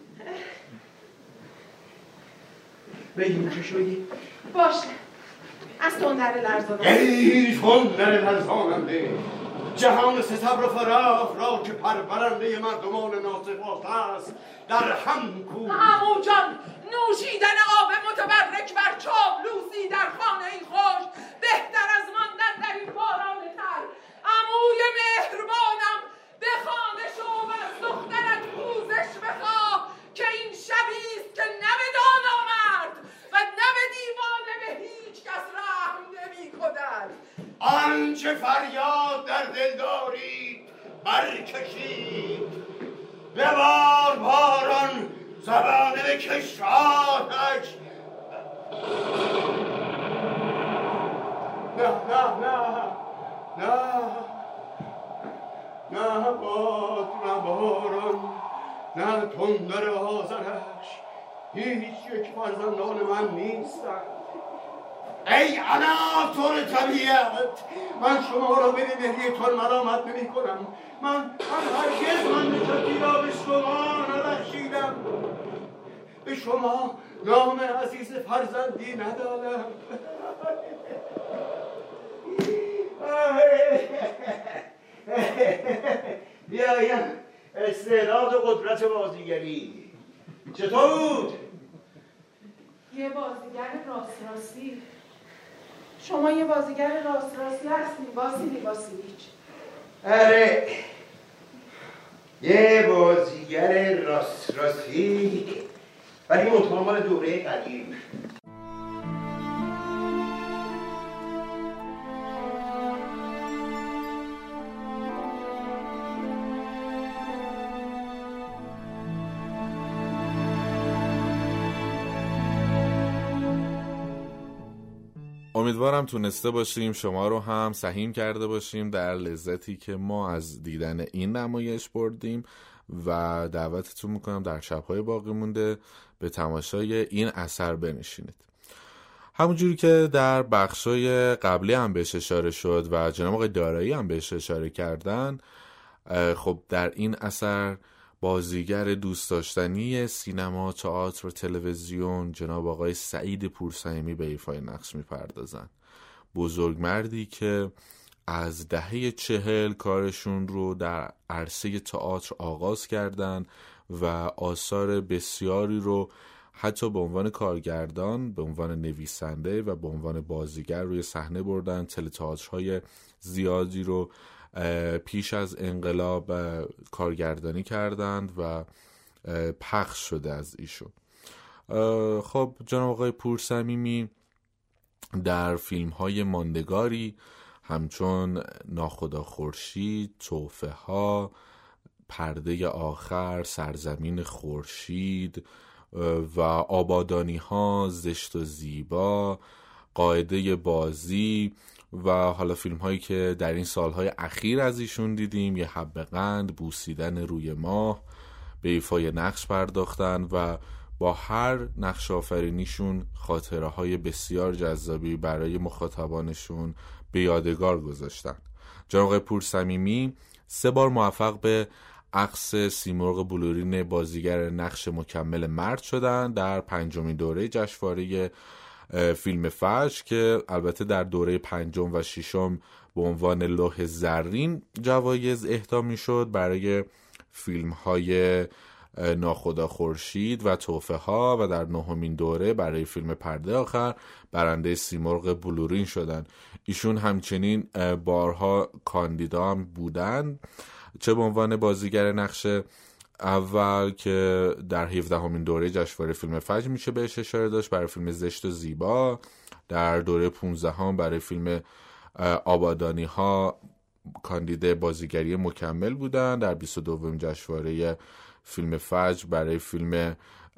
S4: بگیم چه شدی؟
S6: باشه از دندر لرزاننده.
S4: ای دندر لرزاننده جهان ستبر و فراخ را که پرورنده مردمان ناسپاس است در هم کو.
S6: عمو جان نوشیدن آب متبرک بر چاپلوسی در خانه خوش بهتر از ماندن در این باران تر. عموی مهربانم به خانه شو و از دخترت پوزش بخواه که این شبیست که نه به دانا مرد و نه به دیوانه به هیچ کس رحم نمی کند.
S4: آنچه فریاد در دل دارید برکشید ببار باران زبانه به کشاتش. نه نه نه نه نه باد نه باران نه تندر آذرش هیچ یک فرزندان من نیستند. ای عناصر طبیعت من شما را به بدهیتان ملامت نمی کنم. من من هرگز من نجاتی را به شما نبخشیدم. به شما نام عزیز فرزندی ندادم. بیایم استعداد و قدرت بازیگری چطور بود؟
S6: یه بازیگر راست راستی. شما یه بازیگر راست راستی هستی واسیلی واسیلیچ.
S4: آره یه بازیگر راست راستی ولی مطمئن دوره قدیم.
S2: امیدوارم تونسته باشیم شما رو هم سهیم کرده باشیم در لذتی که ما از دیدن این نمایش بردیم و دعوتتون میکنم در شب‌های باقی مونده به تماشای این اثر بنشینید. همونجوری که در بخشای قبلی هم بهش اشاره شد و جناب آقای دارایی هم بهش اشاره کردن، خب در این اثر بازیگر دوست داشتنی سینما، تئاتر و تلویزیون جناب آقای سعید پورصمیمی به ایفای نقش می‌پردازن. بزرگمردی که از دهه چهل کارشون رو در عرصه تئاتر آغاز کردن و آثار بسیاری رو حتی به عنوان کارگردان، به عنوان نویسنده و به عنوان بازیگر روی صحنه بردن. تئاترهای زیادی رو پیش از انقلاب کارگردانی کردند و پخش شده از ایشون. خب جناب آقای پورصمیمی در فیلم‌های ماندگاری همچون ناخدا خورشید، تحفه ها، پرده آخر، سرزمین خورشید و آبادانی ها، زشت و زیبا، قاعده بازی و حالا فیلم هایی که در این سالهای اخیر از ایشون دیدیم، یه حبه قند، بوسیدن روی ماه، به ایفای نقش پرداختن و با هر نقش آفرینیشون خاطره های بسیار جذابی برای مخاطبانشون به یادگار گذاشتن. جناب آقای پورصمیمی سه بار موفق به عکس سیمرغ بلورین بازیگر نقش مکمل مرد شدن در پنجمین دوره جشنواره فیلم فجر که البته در دوره پنجم و ششم به عنوان لوح زرین جوایز اهدا میشد برای فیلم های ناخدا خورشید و تحفه ها و در نهمین دوره برای فیلم پرده آخر برنده سیمرغ بلورین شدن. ایشون همچنین بارها کاندیدا هم بودن، چه به عنوان بازیگر نقش اول که در هفدهمین دوره جشنواره فیلم فجر میشه بهش اشاره داشت برای فیلم زشت و زیبا، در دوره پانزدهم برای فیلم آبادانی ها کاندید بازیگری مکمل بودن، در بیست و دومین جشنواره فیلم فجر برای فیلم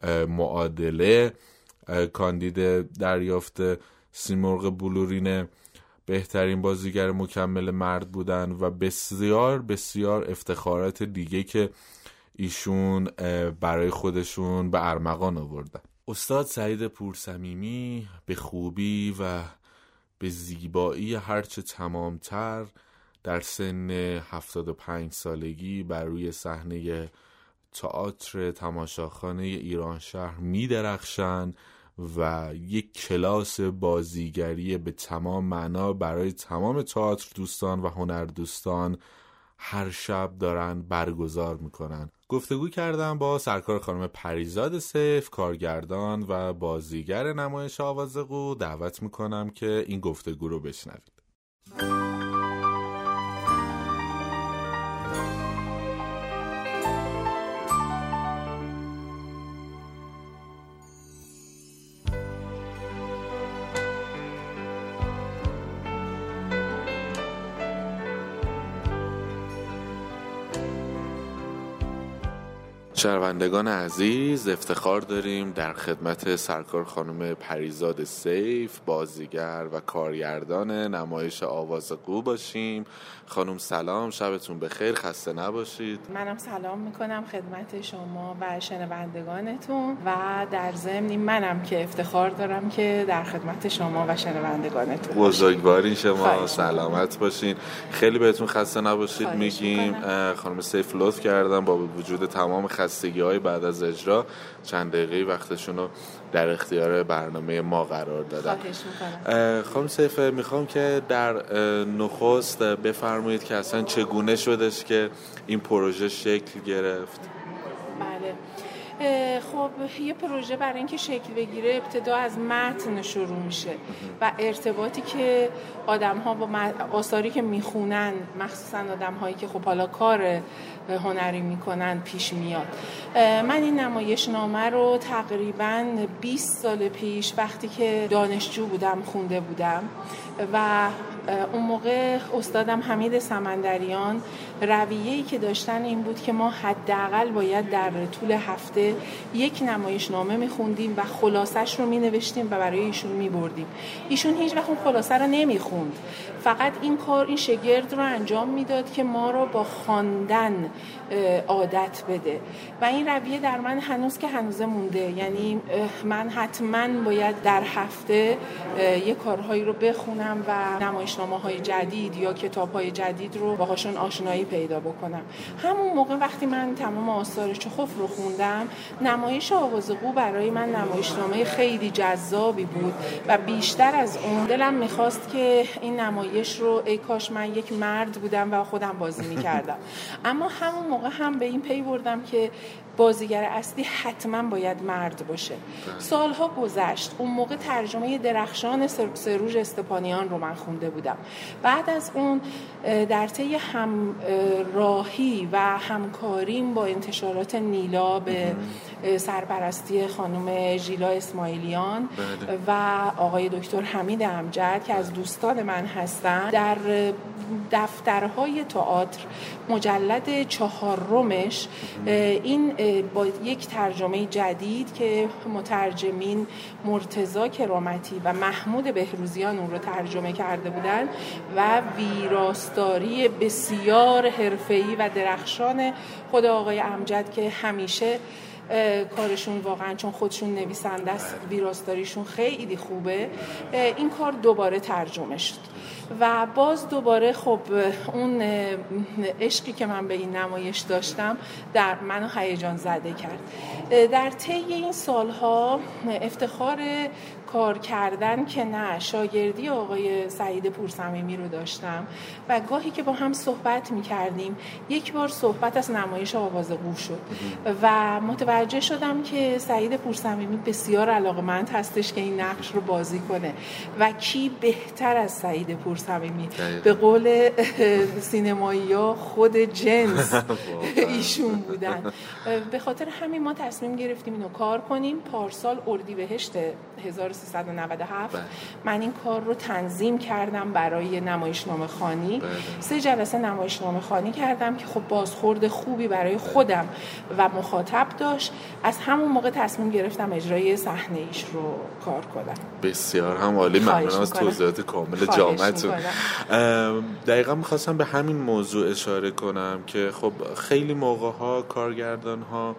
S2: معادله کاندید دریافت سیمرغ بلورین بهترین بازیگر مکمل مرد بودن و بسیار بسیار افتخارات دیگه که ایشون برای خودشون به ارمغان آوردن. استاد سعید پورصمیمی به خوبی و به زیبایی هرچه تمامتر در سن هفتاد و پنج سالگی بر روی صحنه تئاتر تماشاخانه ایران شهر می درخشن و یک کلاس بازیگری به تمام معنا برای تمام تئاتر دوستان و هنر دوستان هر شب دارن برگزار میکنن. گفتگو کردم با سرکار خانم پریزاد سیف، کارگردان و بازیگر نمایش آوازقو. دعوت میکنم که این گفتگو رو بشنوید. شنوندگان عزیز، افتخار داریم در خدمت سرکار خانم پریزاد سیف، بازیگر و کارگردان نمایش آوازقو باشیم. خانم سلام، شبتون بخیر، خسته نباشید.
S8: منم سلام میکنم خدمت شما و شنوندگانتون و در ضمن منم که افتخار دارم که در خدمت شما و شنوندگانتون باشیم.
S2: بزرگوارین شما، سلامت باشین. خیلی بهتون خسته نباشید میگیم. خانم سیف لطف کردن با وجود تمام خستگی های بعد از اجرا چند دقیقه وقتشون رو در اختیار برنامه ما قرار دادن. خانم سیف، میخوام که در نخست بفرمایید که اصلا چگونه شدش که این پروژه شکل گرفت؟
S8: بله، خب یه پروژه برای اینکه شکل بگیره ابتدا از متن شروع میشه و ارتباطی که آدم‌ها با آثاری که میخونن، مخصوصا آدم‌هایی که خب حالا کار هنری میکنن پیش میاد. من این نمایشنامه رو تقریباً بیست سال پیش وقتی که دانشجو بودم خونده بودم و اون موقع استادم حمید سمندریان رویه‌ای که داشتن این بود که ما حداقل باید در طول هفته یک یک نمایشنامه میخوندیم و خلاصش رو مینوشتیم و برای ایشون میبردیم. ایشون هیچ وقت اون خلاصه رو نمیخوند، فقط این کار این شگرد رو انجام میداد که ما رو با خواندن عادت بده و این رویه در من هنوز که هنوز مونده. یعنی من حتما باید در هفته یک کارهایی رو بخونم و نمایشنامه‌های جدید یا کتاب‌های جدید رو باهاشون آشنایی پیدا بکنم. همون موقع وقتی من تمام آثار چخوف رو خوندم، نمایش آوازقو برای من نمایشنامه خیلی جذابی بود و بیشتر از اون دلم میخواست که این نمایش رو ای کاش من یک مرد بودم و خودم بازی میکردم. اما همون موقع هم به این پی بردم که بازیگر اصلی حتما باید مرد باشه. سالها گذشت، اون موقع ترجمه درخشان سروژ استپانیان رو من خونده بودم. بعد از اون در طی هم راهی و همکاریم با انتشارات نیلا به سرپرستی خانم ژیلا اسماعیلیان و آقای دکتر حمید امجد که از دوستان من هستن، در دفترهای تئاتر مجلد چهارمش این با یک ترجمه جدید که مترجمین مرتضی کرامتی و محمود بهروزیان اون رو ترجمه کرده بودن و ویراستاری بسیار حرفه‌ای و درخشان خود آقای امجد که همیشه کارشون واقعا چون خودشون نویسنده است ویراستاریشون خیلی خوبه، این کار دوباره ترجمه شد و باز دوباره خب اون عشقی که من به این نمایش داشتم در منو هیجان زده کرد. در طی این سالها افتخار کار کردن که نه، شاگردی آقای سعید پورصمیمی رو داشتم و گاهی که با هم صحبت می‌کردیم یک بار صحبت از نمایش آوازقو شد و متوجه شدم که سعید پورصمیمی بسیار علاقه‌مند هستش که این نقش رو بازی کنه و کی بهتر از سعید پورصمیمی، به قول سینمایی‌ها خود جنس ایشون بودن. به خاطر همین ما تصمیم گرفتیم اینو کار کنیم. پارسال اردیبهشت هزار و سیصد و نود و هفت من این کار رو تنظیم کردم برای نمایشنامه خوانی. سه جلسه نمایشنامه خوانی کردم که خب بازخورد خوبی برای خودم و مخاطب داشت. از همون موقع تصمیم گرفتم اجرای صحنه ایش رو کار کنم.
S2: بسیار هم عالی، ممنونم از توضیحات کامل جامعتون. دقیقا میخواستم به همین موضوع اشاره کنم که خب خیلی موقع‌ها کارگردان ها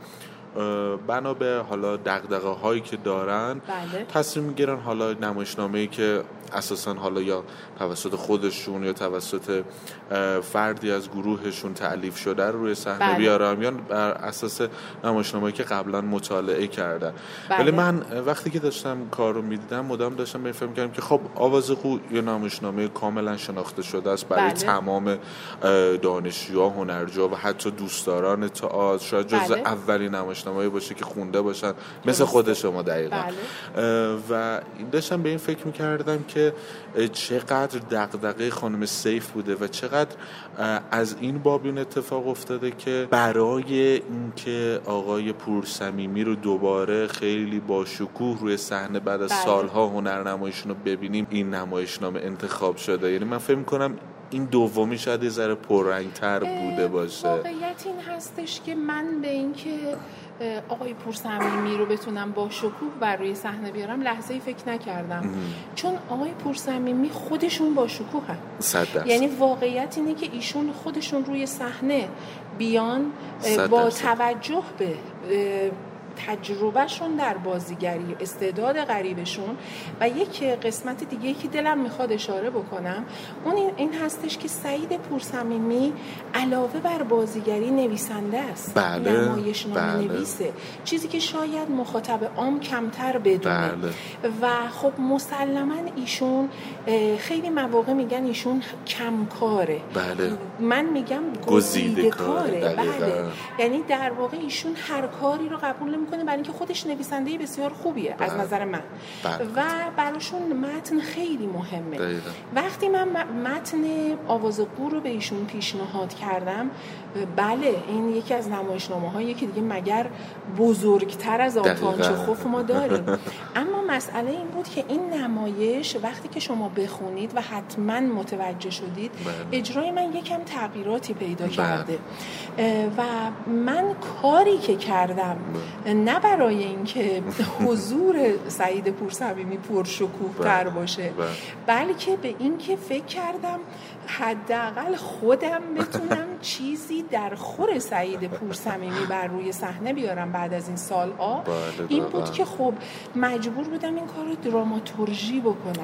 S2: بنا به حالا دغدغه هایی که دارن
S8: بله.
S2: تصمیم میگیرن حالا نمایشنامه‌ای که اساساً حالا یا توسط خودشون یا توسط فردی از گروهشون تألیف شده رو روی صحنه بله. بیارن یا بر اساس نمایشنامه‌ای که قبلا مطالعه کردن. ولی بله. من وقتی که داشتم کار رو میدیدم مدام داشتم میفهمم کردم که خب آوازقو یه نمایشنامه کاملا شناخته شده است برای بله. تمام دانشجوها، هنرجوها و حتی دوستداران تئاتر. شاید جزء بله. اولین نمایشنامه‌ای باشه که خونده باشن مثل خود شما دقیقاً. بله. و داشتم به این فکر می‌کردم که چقدر دغدغه خانم سیف بوده و چقدر از این باب این اتفاق افتاده که برای اینکه آقای پورصمیمی رو دوباره خیلی با شکوه روی صحنه بعد از بله. سالها هنرنماییشون رو ببینیم این نمایشنامه انتخاب شده. یعنی من فکر می‌کنم این دومی شاید یه ذره پررنگ‌تر بوده باشه.
S8: واقعیت این هستش که من به این که آقای پورصمیمی رو بتونم با شکوه بر روی صحنه بیارم لحظه‌ای فکر نکردم ام. چون آقای پورصمیمی خودشون با شکوه هست. یعنی واقعیت اینه که ایشون خودشون روی صحنه بیان با توجه به تجربهشون در بازیگری، استعداد غریبشون و یک قسمت دیگه که دلم میخواد اشاره بکنم اون این هستش که سعید پورصمیمی علاوه بر بازیگری نویسنده است.
S2: بله.
S8: نمایشنامه بله. نویسه، چیزی که شاید مخاطب عام کمتر بدونه. بله. و خب مسلماً ایشون خیلی مواقع میگن ایشون کمکاره.
S2: بله.
S8: من میگم گزیده کاره. بله. یعنی در واقع ایشون هر کاری رو قبول میکنه برای اینکه خودش نویسنده بسیار خوبیه بله. از نظر من بله. و براشون متن خیلی مهمه. دقیقا. وقتی من متن آوازقو رو به ایشون پیشنهاد کردم، بله این یکی از نمایشنامه‌هایی که دیگه مگر بزرگتر از آنتوان چخوف ما داریم. اما مسئله این بود که این نمایش وقتی که شما بخونید و حتما متوجه شدید بله. اجرای من یکم تغییراتی پیدا بله. کرده و من کاری که کردم نه برای اینکه حضور سعید پورصمیمی پرشکوه‌تر باشه، بلکه به اینکه فکر کردم حداقل خودم بتونم چیزی در خور سعید پورصمیمی بر روی صحنه بیارم بعد از این سال‌ها. این بود که خب مجبور بودم این کارو دراماتورژی بکنم.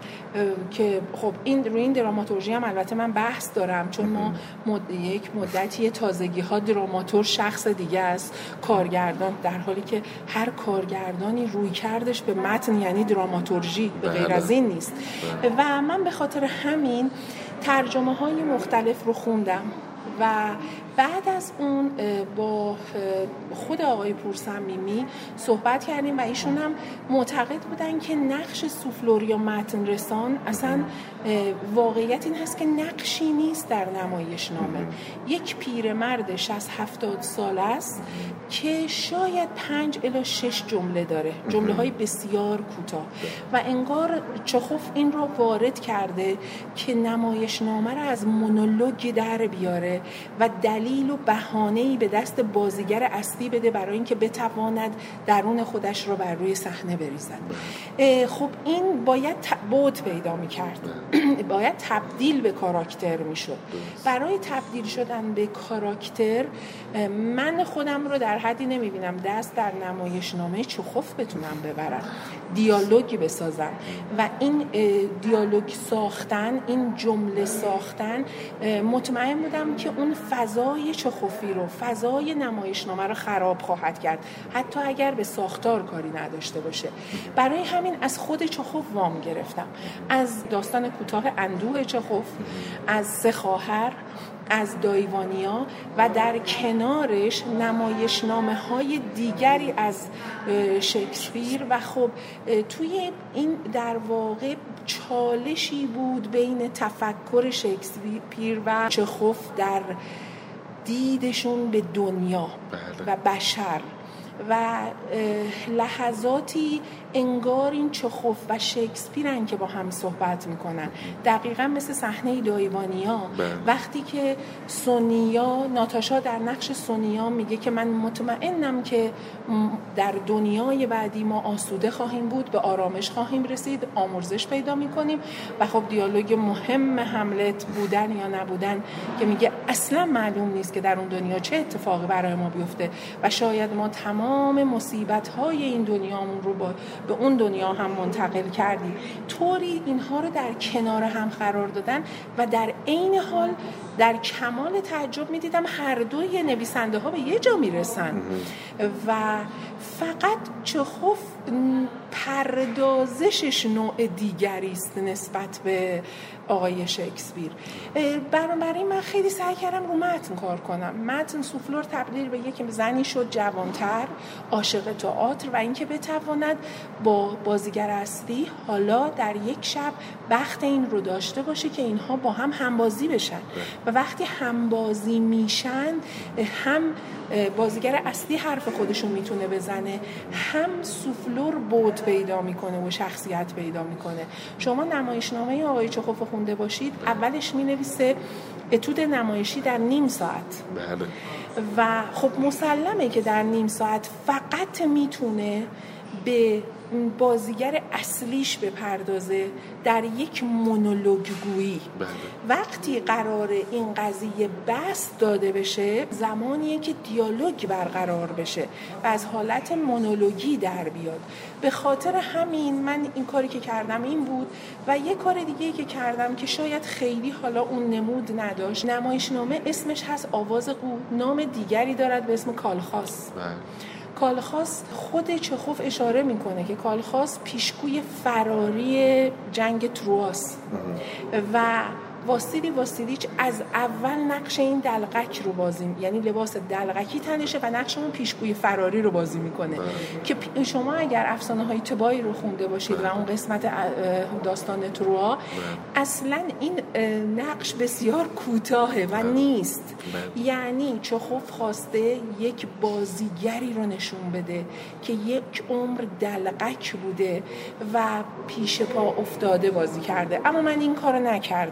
S8: که خب این روی این دراماتورژی هم البته من بحث دارم، چون ما مد... یک مدتی تازگی ها دراماتور شخص دیگه است، کارگردان، در حالی که هر کارگردانی روی کردش به متن یعنی دراماتورژی، به غیر از این نیست. و من به خاطر همین ترجمه های مختلف رو خوندم و بعد از اون با خود آقای پورصمیمی صحبت کردیم و ایشون هم معتقد بودن که نقش سوفلور یا متن رسان اصلا واقعیت این هست که نقشی نیست در نمایشنامه. یک پیرمرد شصت هفتاد سال است که شاید پنج الی شش جمله داره، جمله های بسیار کوتاه، و انگار چخوف این رو وارد کرده که نمایشنامه را از مونولوگ در بیاره و دلیل و بهانه‌ای به دست بازیگر اصلی بده برای اینکه بتواند درون خودش رو بر روی صحنه بریزد. خب این باید بعد پیدا می‌کرد، باید تبدیل به کاراکتر میشد. برای تبدیل شدن به کاراکتر من خودم رو در حدی نمیبینم دست در نمایشنامه چخوف بتونم ببرم، دیالوگی بسازم و این دیالوگ ساختن، این جمله ساختن، مطمئن بودم که اون فضای چخوفی رو، فضای نمایشنامه رو خراب خواهد کرد، حتی اگر به ساختار کاری نداشته باشه. برای همین از خود چخوف وام گرفتم، از داستان کوتاه اندوه چخوف، از سه خواهر، از دایوانیا و در کنارش نمایشنامه های دیگری از شکسپیر. و خب توی این در واقع چالشی بود بین تفکر شکسپیر و چخوف در دیدشون به دنیا و بشر و لحظاتی انگار این چخوف و شکسپیرن که با هم صحبت میکنن، دقیقا مثل صحنه دایوانیا وقتی که سونیا، ناتاشا در نقش سونیا میگه که من مطمئنم که در دنیای بعدی ما آسوده خواهیم بود، به آرامش خواهیم رسید، آمرزش پیدا میکنیم. و خب دیالوگ مهم هملت بودن یا نبودن که میگه اصلا معلوم نیست که در اون دنیا چه اتفاقی برای ما بیفته و شاید ما تمام مصیبت‌های این دنیامون رو با به اون دنیا هم منتقل کردیم. طوری اینها رو در کنار هم قرار دادن و در عین حال در کمال تعجب می‌دیدم هر دوی نویسنده ها به یه جا میرسن و فقط چخوف پردازشش نوع دیگری است نسبت به آقای شکسپیر. بنابراین من خیلی سعی کردم رو متن کار کنم. متن سوفلور تبدیل به یک زنی شد جوانتر، عاشق تئاتر و اینکه بتواند با بازیگر اصلی حالا در یک شب بخت این رو داشته باشه که اینها با هم همبازی بشن و وقتی همبازی میشن هم بازیگر اصلی حرف خودشون میتونه بزنه، هم سوفلور بود پیدا میکنه و شخصیت پیدا میکنه. شما نمایشنامه آقای چخوف خونده باشید، اولش مینویسه اتود نمایشی در نیم ساعت.
S2: بله.
S8: و خب مسلمه که در نیم ساعت فقط میتونه به بازیگر اصلیش بپردازه در یک مونولوگ گویی.
S2: بله.
S8: وقتی قرار این قضیه بست داده بشه زمانیه که دیالوگ برقرار بشه و از حالت مونولوگی در بیاد. به خاطر همین من این کاری که کردم این بود و یک کار دیگه که کردم که شاید خیلی حالا اون نمود نداشت، نمایشنامه اسمش هست آواز قو، نام دیگری دارد به اسم کالخاس.
S2: بله.
S8: کالخاس خود چخوف اشاره میکنه که کالخاس پیشگوی فراری جنگ ترواس و واسیلی واسیلیچ از اول نقش این دلقک رو بازی، یعنی لباس دلقکی تنشه و نقش اون پیشگوی فراری رو بازی میکنه که شما اگر افسانه های تبایی رو خونده باشید و اون قسمت داستان تروا اصلا این نقش بسیار کوتاهه و نیست. یعنی چخوف خواسته یک بازیگری رو نشون بده که یک عمر دلقک بوده و پیش پا افتاده بازی کرده، اما من این کارو نکردم.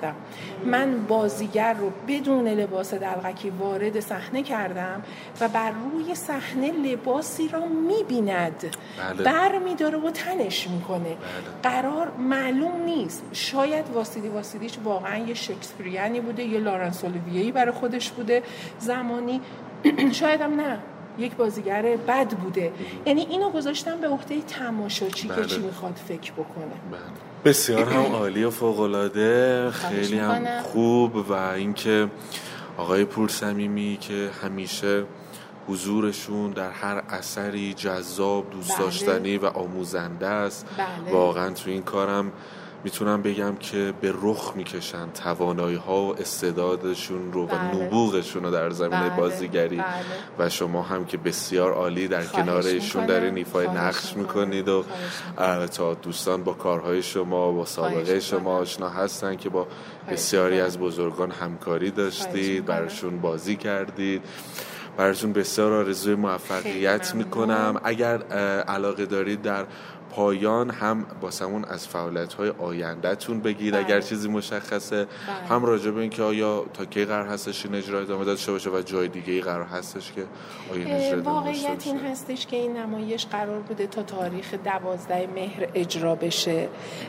S8: من بازیگر رو بدون لباس دلقکی وارد صحنه کردم و بر روی صحنه لباسی را می‌بیند،
S2: بله.
S8: بر می‌داره و تنش می‌کنه. بله. قرار معلوم نیست، شاید واسیدی واسیدیش واقعا یه شکسپیریانی بوده یا لارنس اولیویه‌ای برای خودش بوده زمانی، شاید هم نه یک بازیگر بد بوده. یعنی اینو گذاشتم به عهده تماشاچی که چی میخواد فکر بکنه.
S2: بله.
S5: بسیار هم عالی و فوق‌العاده، خیلی هم خوب. و اینکه آقای پورصمیمی که همیشه حضورشون در هر اثری جذاب، دوست داشتنی و آموزنده است.
S8: بله.
S5: واقعا تو این کارم میتونم بگم که به رخ میکشن توانایی ها و استعدادشون رو. بله. و نبوغشون رو در زمینه بله. بازیگری. بله. و شما هم که بسیار عالی در کنار ایشون در ایفای نقش میکنید و تا دوستان با کارهای شما با سابقه شما آشنا هستن که با بسیاری از بزرگان همکاری داشتید، براشون بازی کردید. براتون بسیار آرزوی موفقیت میکنم. اگر علاقه دارید در پایان هم باسمون از فعالیت‌های آینده‌تون بگید. بله. اگر چیزی مشخصه. بله. هم راجع به اینکه آیا تا کی قرار هستش این اجرا ادامه داشته باشه و جای دیگه‌ای قرار هستش که آیا این اجرا ادامه داشته باشه.
S8: واقعیت این هستش که این نمایش قرار بوده تا تاریخ دوازده مهر اجرا بشه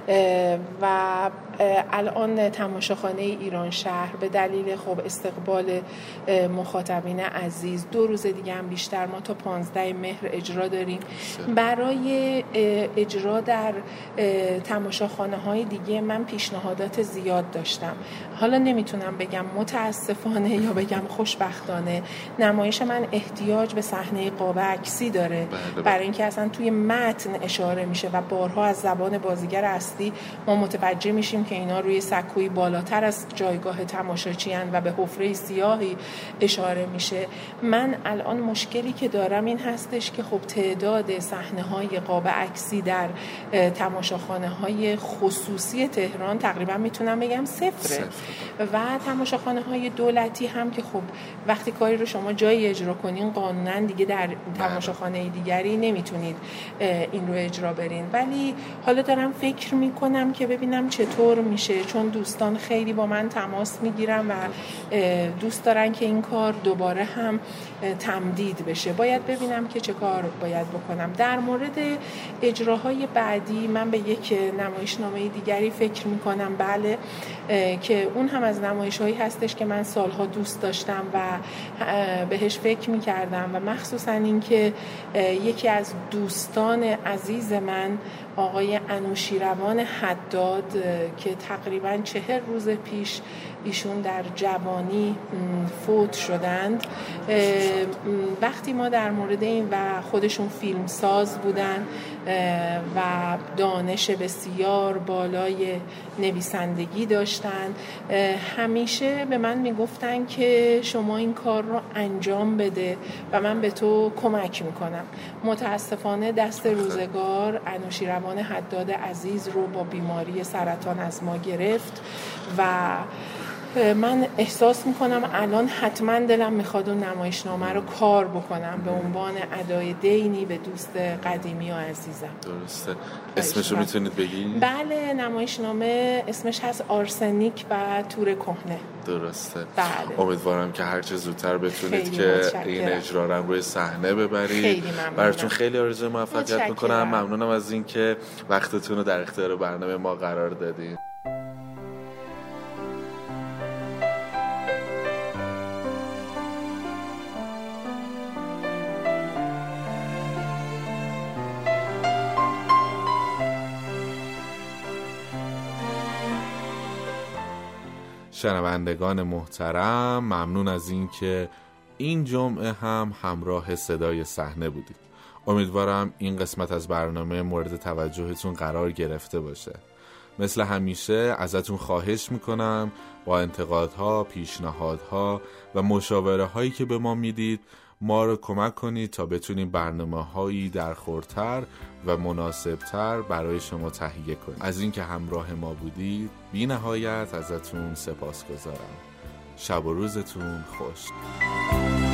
S8: و الان تماشاخانه ایران شهر به دلیل خب استقبال مخاطبین عزیز دو روز دیگه هم بیشتر، ما تا پانزده مهر اجرا داریم. برای اجرا در تماشاخانه های دیگه من پیشنهادات زیاد داشتم. حالا نمیتونم بگم متاسفانه یا بگم خوشبختانه نمایش من احتیاج به صحنه قاب عکسی داره، برای اینکه اصلا توی متن اشاره میشه و بارها از زبان بازیگر اصلی ما متوجه میشیم که اینا روی سکوی بالاتر از جایگاه تماشاچی هستند و به حفره سیاهی اشاره میشه. من الان مشکلی که دارم این هستش که خب تعداد صحنه های قاب عکسی در تماشاخانه های خصوصی تهران تقریبا میتونم بگم صفره و تماشاخانه های دولتی هم که خب وقتی کاری رو شما جایی اجرا کنین قانونا دیگه در تماشاخانه دیگری نمیتونید این رو اجرا برین. ولی حالا دارم فکر میکنم که ببینم چطور میشه، چون دوستان خیلی با من تماس میگیرن و دوست دارن که این کار دوباره هم تمدید بشه. باید ببینم که چه کار باید بکنم. در مورد اجراهای بعدی من به یک نمایشنامه دیگری فکر میکنم، بله، که اون هم از نمایش‌هایی هستش که من سالها دوست داشتم و بهش فکر میکردم و مخصوصا این که یکی از دوستان عزیز من آقای انوشیروان حداد که تقریبا چهل روز پیش ایشون در جوانی فوت شدند، وقتی ما در مورد این و خودشون فیلمساز بودن و دانش بسیار بالای نویسندگی داشتن، همیشه به من میگفتن که شما این کار رو انجام بده و من به تو کمک میکنم. متاسفانه دست روزگار انوشیروان حداد عزیز رو با بیماری سرطان از ما گرفت و من احساس میکنم الان حتما دلم میخواد اون نمایشنامه رو کار بکنم به عنوان ادای دینی به دوست قدیمی و عزیزم.
S5: درسته. اسمش رو میتونید بگید؟
S8: بله، نمایشنامه اسمش هست آرسنیک و تور کهنه.
S5: درسته.
S8: بله.
S5: امیدوارم که هر چه زودتر بتونید که این اجرا رو روی صحنه ببرید.
S8: خیلی ممنونم.
S5: براتون خیلی آرزوی موفقیت میکنم. ممنونم از اینکه وقتتون رو در اختیار برنامه ما قرار دادید.
S2: شنوندگان محترم، ممنون از این که این جمعه هم همراه صدای صحنه بودید. امیدوارم این قسمت از برنامه مورد توجهتون قرار گرفته باشه. مثل همیشه ازتون خواهش میکنم با انتقادها، پیشنهادها و مشاوره هایی که به ما میدید ما رو کمک کنید تا بتونیم برنامه‌هایی درخورتر و مناسبتر برای شما تهیه کنیم. از اینکه همراه ما بودید بی نهایت ازتون سپاسگزارم. شب و روزتون خوش.